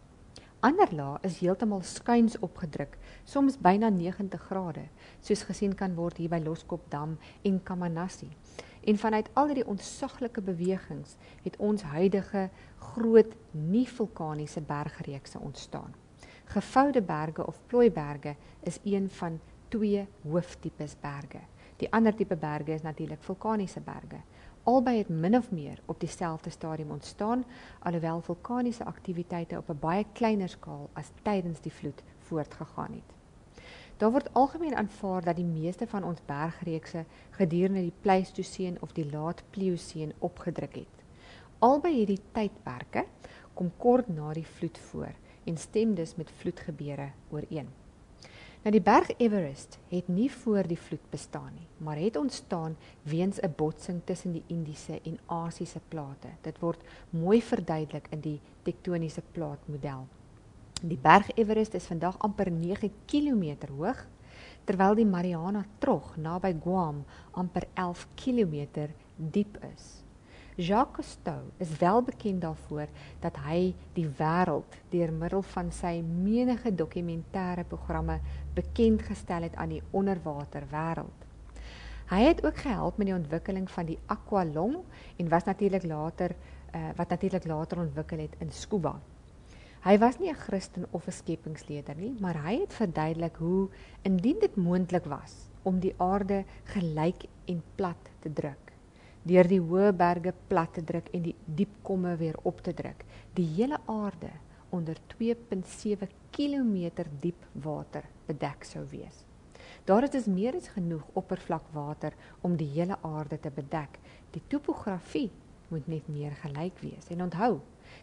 Ander laag is heeltemal skuins opgedruk, soms byna 90 grade, soos gesien kan word hier by Loskopdam en Kamanassie. En vanuit al die ontsaglike bewegings het ons huidige groot nie-vulkaniese bergreekse ontstaan. Gevoude berge of plooiberge is een van 2 hooftipes berge. Die ander tipe berge is natuurlik vulkaniese berge. Albei het min of meer op dieselfde stadium ontstaan, alhoewel vulkaniese aktiwiteite op 'n baie kleiner skaal as tydens die vloed voortgegaan het. Daar word algemeen aanvaar dat die meeste van ons bergreekse gedurende die Pleistoseen of die Laat Plioseen opgedruk het. Albei hierdie tydperke kom kort na die vloed voor en stem dus met vloedgebeure ooreen. Nou die berg Everest het nie voor die vloed bestaan nie, maar het ontstaan weens 'n botsing tussen die Indiese en Asiese plate. Dit word mooi verduidelik in die tektoniese plaatmodel. Die berg Everest is vandag amper 9 kilometer hoog, terwyl die Mariana Trog naby Guam amper 11 kilometer diep is. Jacques Cousteau is wel bekend daarvoor dat hy die wêreld deur middel van sy menige dokumentêre programme bekend gestel het aan die onderwater wêreld. Hy het ook gehelp met die ontwikkeling van die aqualung en wat natuurlik later ontwikkel het in scuba. Hy was nie 'n Christen of 'n skepingsleder nie, maar hy het verduidelik hoe, indien dit moontlik was om die aarde gelyk en plat te druk, deur die hoë berge plat te druk en die diepkomme weer op te druk, die hele aarde onder 2,7 kilometer diep water bedek sou wees. Daar is dus meer as genoeg oppervlakwater om die hele aarde te bedek. Die topografie moet net meer gelyk wees. En onthou,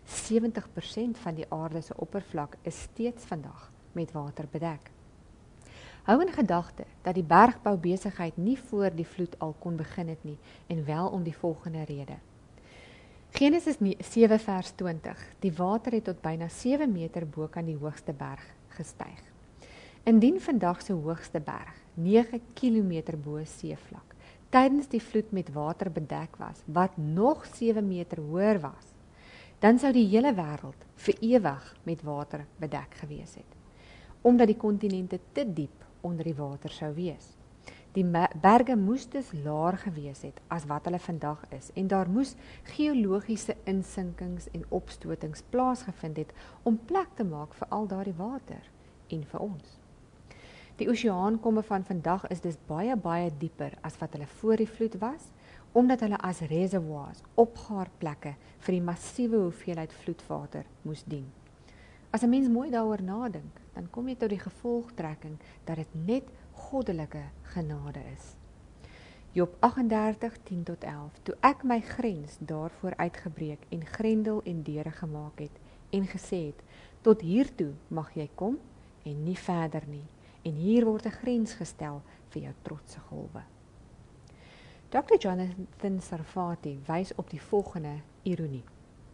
70% van die aarde se oppervlak is steeds vandag met water bedek. Hou in gedagte dat die bergboubesigheid nie voor die vloed al kon begin het nie, en wel om die volgende rede. Genesis 7 vers 20. Die water het tot byna 7 meter bo kan die hoogste berg gestyg. Indien vandag se hoogste berg 9 kilometer bo seevlak tydens die vloed met water bedek was, wat nog 7 meter hoër was, dan sou die hele wêreld vir ewig met water bedek gewees het, omdat die kontinente te diep onder die water sou wees. Die berge moes dus laer gewees het as wat hulle vandag is, en daar moes geologiese insinkings en opstotings plaasgevind het om plek te maak vir al daardie water en vir ons. Die oseaankomme van vandag is dus baie dieper as wat hulle voor die vloed was, omdat hulle as reservoirs, opgaarplekke vir die massiewe hoeveelheid vloedwater moes dien. As 'n mens mooi daaroor nadink, dan kom jy tot die gevolgtrekking dat dit net goddelike genade is. Job 38:10-11, toe ek my grens daarvoor uitgebreek en grendel en deure gemaak het en gesê het, tot hiertoe mag jy kom en nie verder nie, en hier word 'n grens gestel vir jou trotse golwe. Dr. Jonathan Sarfati wys op die volgende ironie.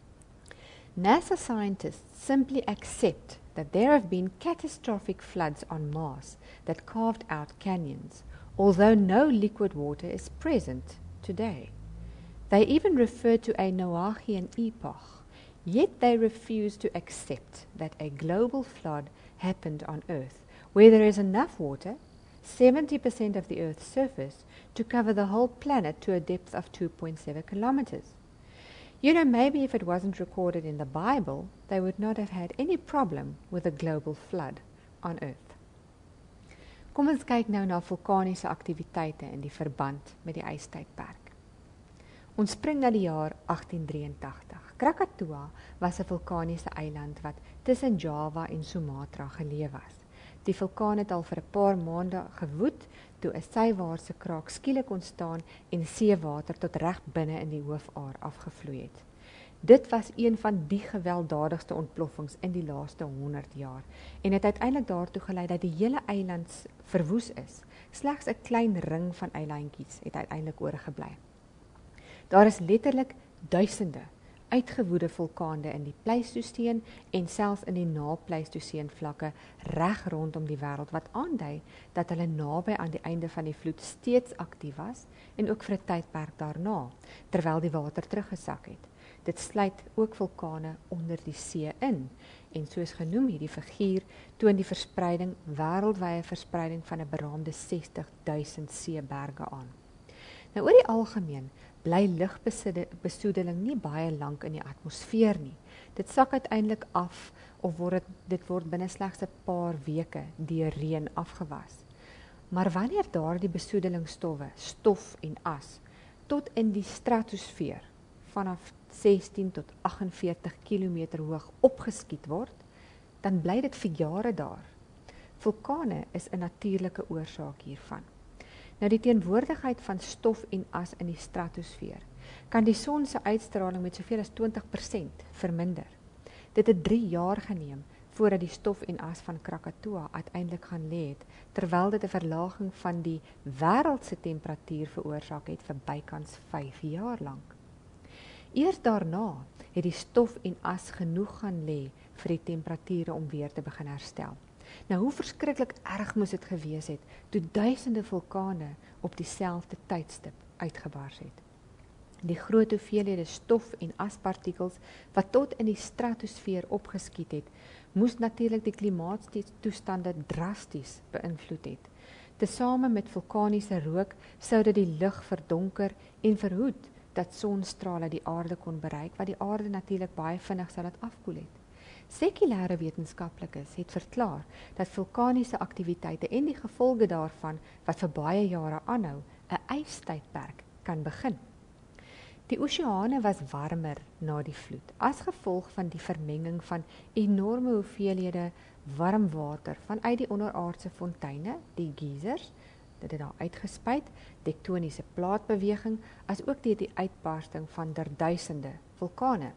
NASA scientists simply accept that there have been catastrophic floods on Mars that carved out canyons, although no liquid water is present today. They even refer to a Noachian epoch, yet they refuse to accept that a global flood happened on Earth, where there is enough water, 70% of the Earth's surface, to cover the whole planet to a depth of 2.7 kilometers. You know, maybe if it wasn't recorded in the Bible, they would not have had any problem with a global flood on Earth. Kom ons kyk nou na vulkaniese aktiwiteite in die verband met die ystydperk. Ons spring na die jaar 1883. Krakatoa was 'n vulkaniese eiland wat tussen Java en Sumatra geleë was. Die vulkaan het al vir 'n paar maande gewoed toe 'n sywaartse kraak skielik ontstaan en seewater tot reg binne in die hoofaar afgevloei het. Dit was een van die gewelddadigste ontploffings in die laaste 100 jaar en het uiteindelik daartoe gelei dat die hele eiland verwoes is. Slegs 'n klein ring van eilandjies het uiteindelik oorgebly. Daar is letterlik duisende uitgewoede vulkane in die Pleistoseen en selfs in die na-Pleistoseen vlakke reg rondom die wêreld wat aandui dat hulle naby aan die einde van die vloed steeds aktief was en ook vir 'n tydperk daarna, terwyl die water teruggesak het. Dit sluit ook vulkane onder die see in en soos genoem hierdie figuur toon die verspreiding, wêreldwye verspreiding van 'n beraamde 60.000 seeberge aan. Nou oor die algemeen bly lugbesoedeling nie baie lank in die atmosfeer nie. Dit sak uiteindelik af of dit word binne slegs 'n paar weke deur reën afgewas. Maar wanneer daardie besoedelingsstowwe, stof en as, tot in die stratosfeer vanaf 16 tot 48 kilometer hoog opgeskiet word, dan bly dit vir jare daar. Vulkane is 'n natuurlike oorsaak hiervan. Nou die teenwoordigheid van stof en as in die stratosfeer kan die son se uitstraling met soveel as 20% verminder. Dit het 3 jaar geneem voordat die stof en as van Krakatoa uiteindelik gaan lê het, terwyl dit 'n verlaging van die wêreld se temperatuur veroorsaak het vir bykans 5 jaar lank. Eers daarna het die stof en as genoeg gaan lê vir die temperature om weer te begin herstel. Nou hoe verskriklik erg moes dit gewees het toe duisende vulkane op dieselfde tydstip uitgebars het. Die groot hoeveelhede stof en aspartikels wat tot in die stratosfeer opgeskiet het, moes natuurlik die klimaatstoestande drasties beïnvloed het. Tesame met vulkaniese rook sou dit die lug verdonker en verhoed dat sonstrale die aarde kon bereik, wat die aarde natuurlik baie vinnig sou laat afkoel het. Sekulêre wetenskaplikes het verklaar dat vulkaniese aktiwiteite en die gevolge daarvan wat vir baie jare aanhou, 'n ystydperk kan begin. Die oseane was warmer na die vloed, as gevolg van die vermenging van enorme hoeveelhede warm water vanuit die onderaardse fonteine, die geysers, dit het daar uitgespuit, tektoniese plaatbeweging, as ook deur die uitbarsting van duisende vulkane.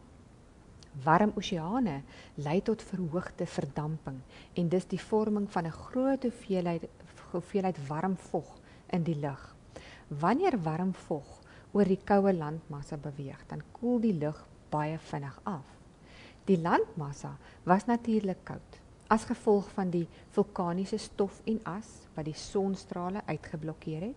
Warm oseane lei tot verhoogde verdamping en dus die vorming van 'n groot hoeveelheid warm vog in die lug. Wanneer warm vog oor die koue landmassa beweeg, dan koel die lug baie vinnig af. Die landmassa was natuurlik koud, as gevolg van die vulkaniese stof en as wat die sonstrale uitgeblokkeer het.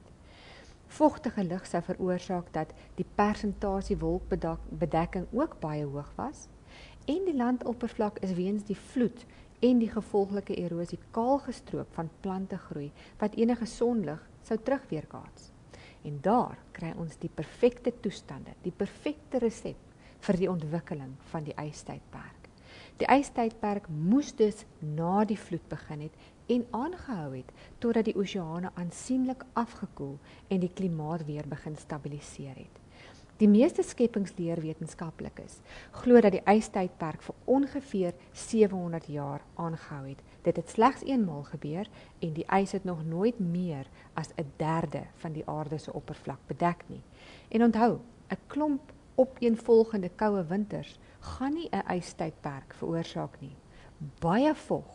Vogtige lug sou veroorsaak dat die persentasie wolkbedekking ook baie hoog was en die landoppervlak is weens die vloed en die gevolglike erosie kaal gestroop van plante groei wat enige sonlig sou terugweerkaats. En daar kry ons die perfekte toestande, die perfekte resep vir die ontwikkeling van die ystydperk. Die ystydperk moes dus na die vloed begin het en aangehou het totdat die oseane aansienlik afgekoel en die klimaat weer begin stabiliseer het. Die meeste skepingsleerwetenskaplikes glo dat die ystydperk vir ongeveer 700 jaar aangehou het. Dit het slegs eenmaal gebeur en die ys het nog nooit meer as 1/3 van die aarde se oppervlak bedek nie. En onthou, 'n klomp opeenvolgende koue winters gaan nie 'n ystydperk veroorsaak nie. Baie vog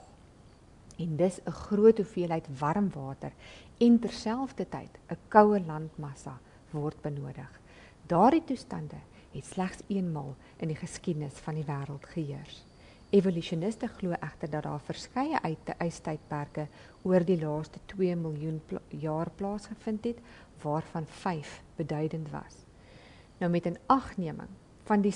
en dis 'n groot hoeveelheid warm water en terselfdertyd 'n koue landmassa word benodig. Daardie toestande het slegs eenmaal in die geskiedenis van die wêreld geheers. Evolusioniste glo egter dat daar verskeie ystydperke oor die laaste 2 miljoen jaar plaasgevind het, waarvan 5 beduidend was. Nou met 'n agneming van die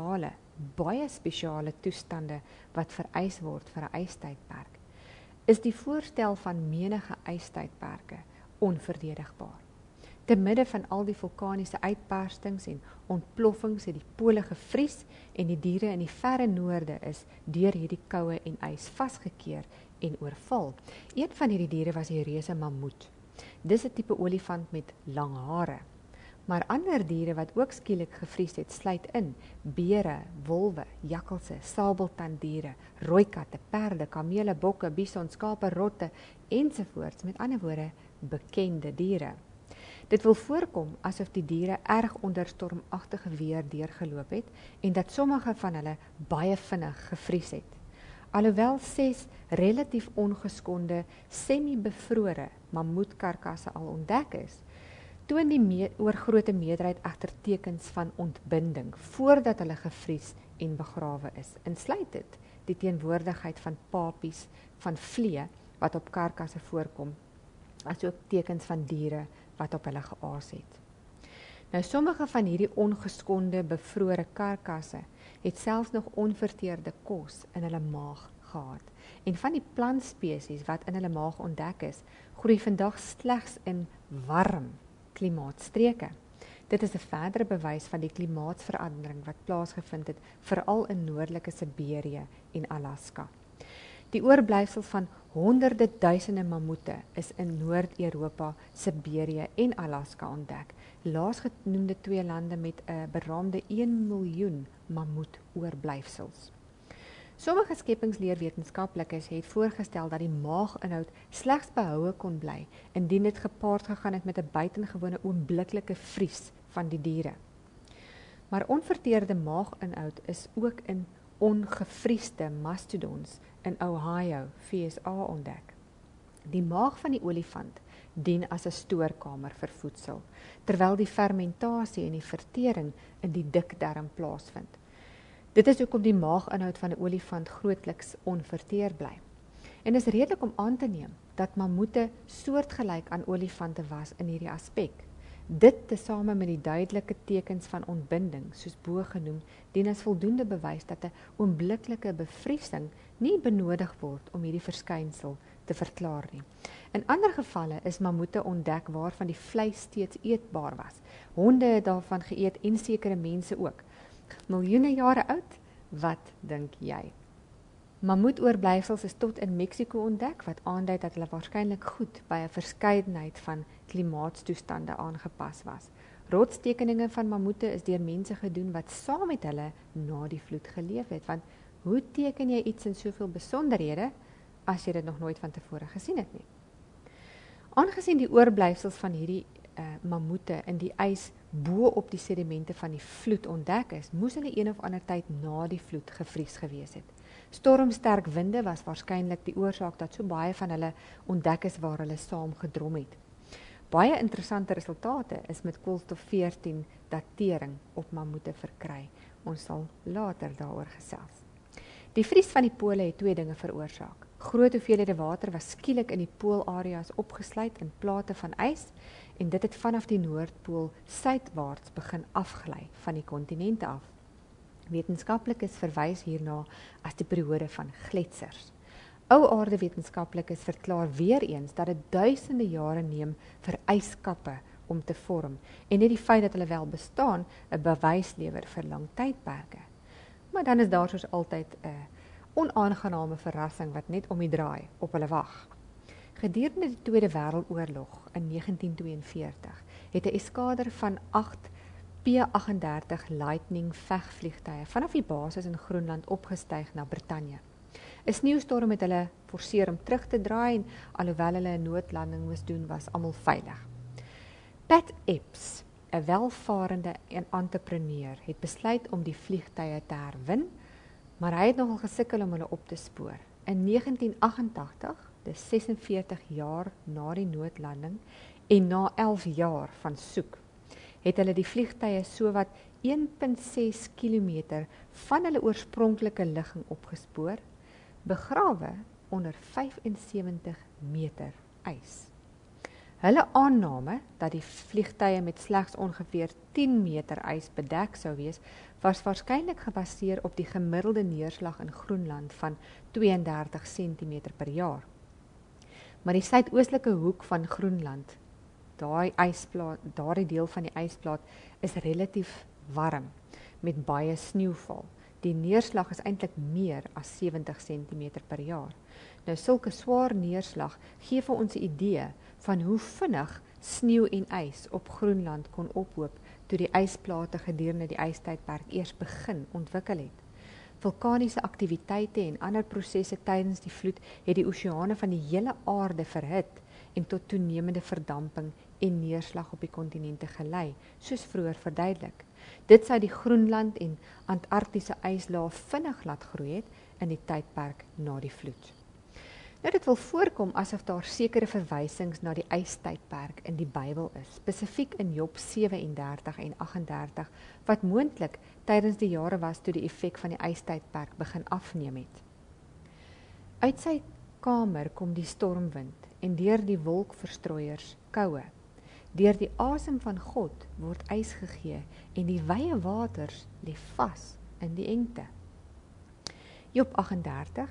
baie spesiale toestande wat vereis word vir 'n ystydperk, is die voorstel van menige ystydperke onverdedigbaar. Te midde van al die vulkaniese uitbarstings en ontploffings het die pole gevries en die diere in die verre noorde is deur hierdie koue en ys vasgekeer en oorval. Een van hierdie diere was die reuse mammoet. Dis 'n tipe olifant met lang hare. Maar ander diere wat ook skielik gevries het, sluit in bere, wolwe, jakkalse, sabeltanddiere, rooikatte, perde, kamele, bokke, bison, skape, rotte ensovoorts, met ander woorde bekende diere. Dit wil voorkom asof die diere erg onder stormagtige weer deurgeloop het en dat sommige van hulle baie vinnig gevries het. Alhoewel 6 relatief ongeskonde, semi-bevrore mammoetkarkasse al ontdek is, toon die oorgrote meerderheid egter tekens van ontbinding voordat hulle gevries en begrawe is. Insluit dit die teenwoordigheid van papies, van vlee wat op karkasse voorkom, asook tekens van diere wat op hulle geaas het. Nou sommige van hierdie ongeskonde, bevrore karkasse het selfs nog onverteerde kos in hulle maag gehad. En van die plantspesies wat in hulle maag ontdek is, groei vandag slegs in warm klimaatstreke. Dit is 'n verdere bewys van die klimaatsverandering wat plaasgevind het, veral in noordelike Siberië en Alaska. Die oorblyfsel van honderde duisende mammoete is in Noord-Europa, Siberië en Alaska ontdek. Laasgenoemde 2 lande met 'n beraamde 1 miljoen mammoet oorblyfsels. Sommige skepingsleerwetenskaplikes het voorgestel dat die maaginhoud slegs behoue kon bly indien dit gepaard gegaan het met 'n buitengewone oombliklike vries van die diere. Maar onverteerde maaginhoud is ook in ongevriesde mastodons in Ohio, VSA ontdek. Die maag van die olifant dien as 'n stoorkamer vir voedsel, terwyl die fermentasie en die vertering in die dikdarm plaasvind. Dit is hoekom die maaginhoud van 'n olifant grootliks onverteer bly. En is redelik om aan te neem dat mammoete soortgelyk aan olifante was in hierdie aspek. Dit tesame met die duidelike tekens van ontbinding, soos bo genoem, dien as voldoende bewys dat 'n oombliklike bevriesing nie benodig word om hierdie verskynsel te verklaar nie. In ander gevalle is mammoete ontdek waarvan die vleis steeds eetbaar was. Honde het daarvan geëet en sekere mense ook. Miljoene jare oud? Wat dink jy? Mammoetoorblyfsels is tot in Mexiko ontdek, wat aandui dat hulle waarskynlik goed by 'n verskeidenheid van klimaatstoestande aangepas was. Rotstekeninge van mammoete is deur mense gedoen wat saam met hulle na die vloed geleef het, want hoe teken jy iets in soveel besonderhede as jy dit nog nooit van tevore gesien het nie? Aangesien die oorblyfsels van hierdie mammoete in die ys bo op die sedimente van die vloed ontdek is, moes hulle een of ander tyd na die vloed gevries gewees het. Stormsterk winde was waarskynlik die oorsaak dat so baie van hulle ontdek is waar hulle saam gedrom het. Baie interessante resultate is met koolstof 14 datering op mammoete verkry. Ons sal later daaroor gesels. Die vries van die pole het 2 dinge veroorsaak. Groot hoeveelhede water was skielik in die poolareas opgesluit in plate van ys en dit het vanaf die Noordpool suidwaarts begin afgly van die kontinente af. Wetenskaplikes verwys hierna as die periode van gletsers. Ou aarde wetenskaplikes verklaar weer eens dat dit duisende jare neem vir yskappe om te vorm en net die feit dat hulle wel bestaan 'n bewys lewer vir lang tydperke. Maar dan is daar soos altyd 'n onaangename verrassing wat net om die draai op hulle wag. Gedurende die Tweede Wêreldoorlog in 1942 het 'n eskader van 8 P-38 Lightning vegvliegtuie vanaf die basis in Groenland opgestyg na Brittanje. 'n Sneeustorm het hulle forceer om terug te draai en alhoewel hulle 'n noodlanding moes doen, was almal veilig. Pat Epps, 'n welvarende en entrepreneur, het besluit om die vliegtuie te herwin, maar hy het nogal gesukkel om hulle op te spoor. In 1988, dis 46 jaar na die noodlanding en na 11 jaar van soek, het hulle die vliegtuie sowat 1,6 kilometer van hulle oorspronklike ligging opgespoor, begrawe onder 75 meter ys. Hulle aanname dat die vliegtuie met slegs ongeveer 10 meter ys bedek sou wees, was waarskynlik gebaseer op die gemiddelde neerslag in Groenland van 32 cm per jaar. Maar die suidoostelike hoek van Groenland, daardie deel van die ysplaat, is relatief warm met baie sneeuval. Die neerslag is eintlik meer as 70 cm per jaar. Nou sulke swaar neerslag gee vir ons 'n idee van hoe vinnig sneeu en ys op Groenland kon ophoop toe die ysplate gedurende die ystydperk eers begin ontwikkel het. Vulkaniese aktiwiteite en ander prosesse tydens die vloed het die oseane van die hele aarde verhit en tot toenemende verdamping en neerslag op die kontinente gelei, soos vroeër verduidelik. Dit sou die Groenland en Antarktiese yslaag vinnig laat groei het in die tydperk na die vloed. Nou dit wil voorkom asof daar sekere verwysings na die ystydperk in die Bybel is, spesifiek in Job 37 en 38, wat moontlik tydens die jare was toe die effek van die ystydperk begin afneem het. Uit sy kamer kom die stormwind en deur die wolkverstrooiers koue. Deur die asem van God word ys gegee en die wye waters lê vas in die engte. Job 38,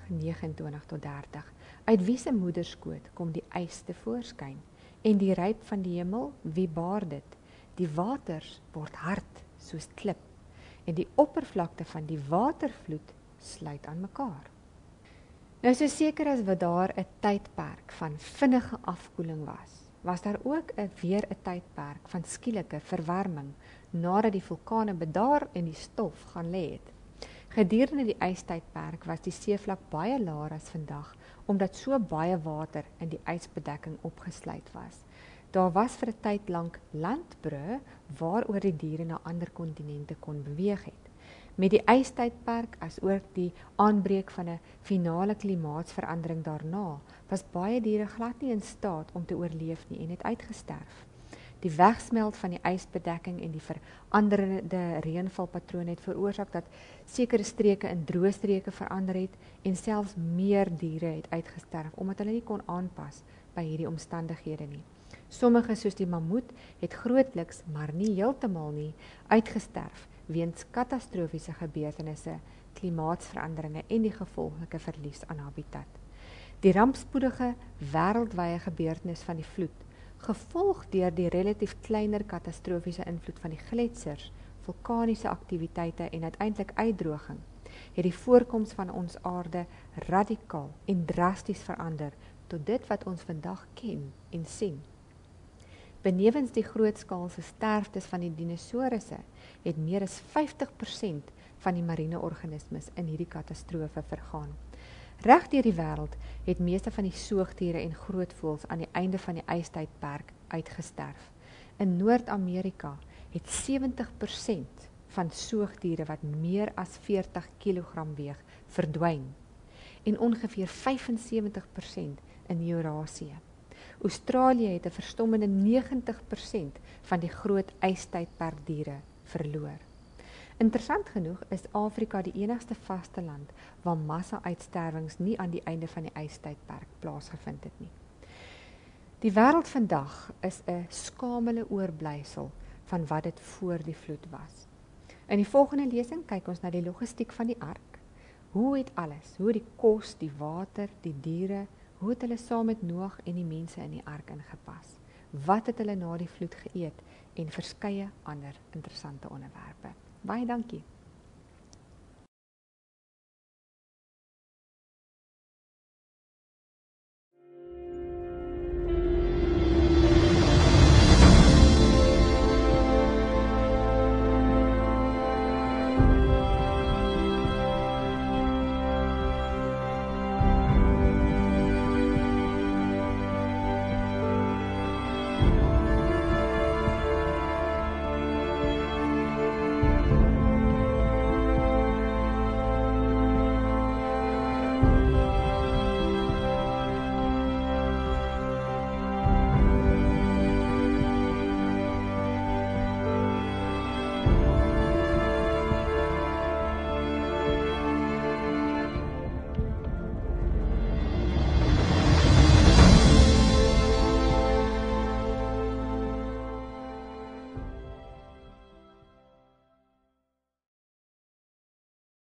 29-30. Uit wie se moederskoot kom die ys te voorskyn en die ryp van die hemel, wie baar dit? Die waters word hard soos klip en die oppervlakte van die watervloed sluit aan mekaar. Nou so seker as wat daar 'n tydperk van vinnige afkoeling was daar ook weer 'n tydperk van skielike verwarming nadat die vulkane bedaar en die stof gaan lê het. Gedurende die ystydperk was die seevlak baie laer as vandag omdat so baie water in die ysbedekking opgesluit was. Daar was vir 'n tyd lank landbrûe waaroor die diere na ander kontinente kon beweeg het. Met die ystydperk as ook die aanbreek van 'n finale klimaatsverandering daarna, was baie diere glad nie in staat om te oorleef nie en het uitgesterf. Die wegsmelt van die ysbedekking en die veranderende reënvalpatrone het veroorsaak dat sekere streke in droë streke verander het en selfs meer diere het uitgesterf omdat hulle nie kon aanpas by hierdie omstandighede nie. Sommige soos die mammoet het grootliks, maar nie heeltemal nie, uitgesterf weens katastrofiese gebeurtenisse, klimaatsveranderinge en die gevolglike verlies aan habitat. Die rampspoedige wêreldwye gebeurtenis van die vloed, gevolg deur die relatief kleiner katastrofiese invloed van die gletsers, vulkaniese aktiwiteite en uiteindelik uitdroging, het die voorkoms van ons aarde radikaal en drasties verander tot dit wat ons vandag ken en sien. Benewens die grootskaalse sterftes van die dinosourusse, het meer as 50% van die marine organismes in hierdie katastrofe vergaan. Reg deur die wêreld het meeste van die soogdiere en grootvoëls aan die einde van die ystydperk uitgesterf. In Noord-Amerika het 70% van soogdiere wat meer as 40 kg weeg verdwyn en ongeveer 75% in Eurasië. Australië het 'n verstommende 90% van die groot ystydperkdiere verloor. Interessant genoeg is Afrika die enigste vasteland waar massa-uitsterwings nie aan die einde van die ystydperk plaasgevind het nie. Die wêreld vandag is 'n skamele oorblysel van wat dit voor die vloed was. In die volgende lesing kyk ons na die logistiek van die ark. Hoe het alles, hoe die kos, die water, die diere, hoe het hulle saam met Noag en die mense in die ark ingepas? Wat het hulle na die vloed geëet en verskeie ander interessante onderwerpe. Baie dankie.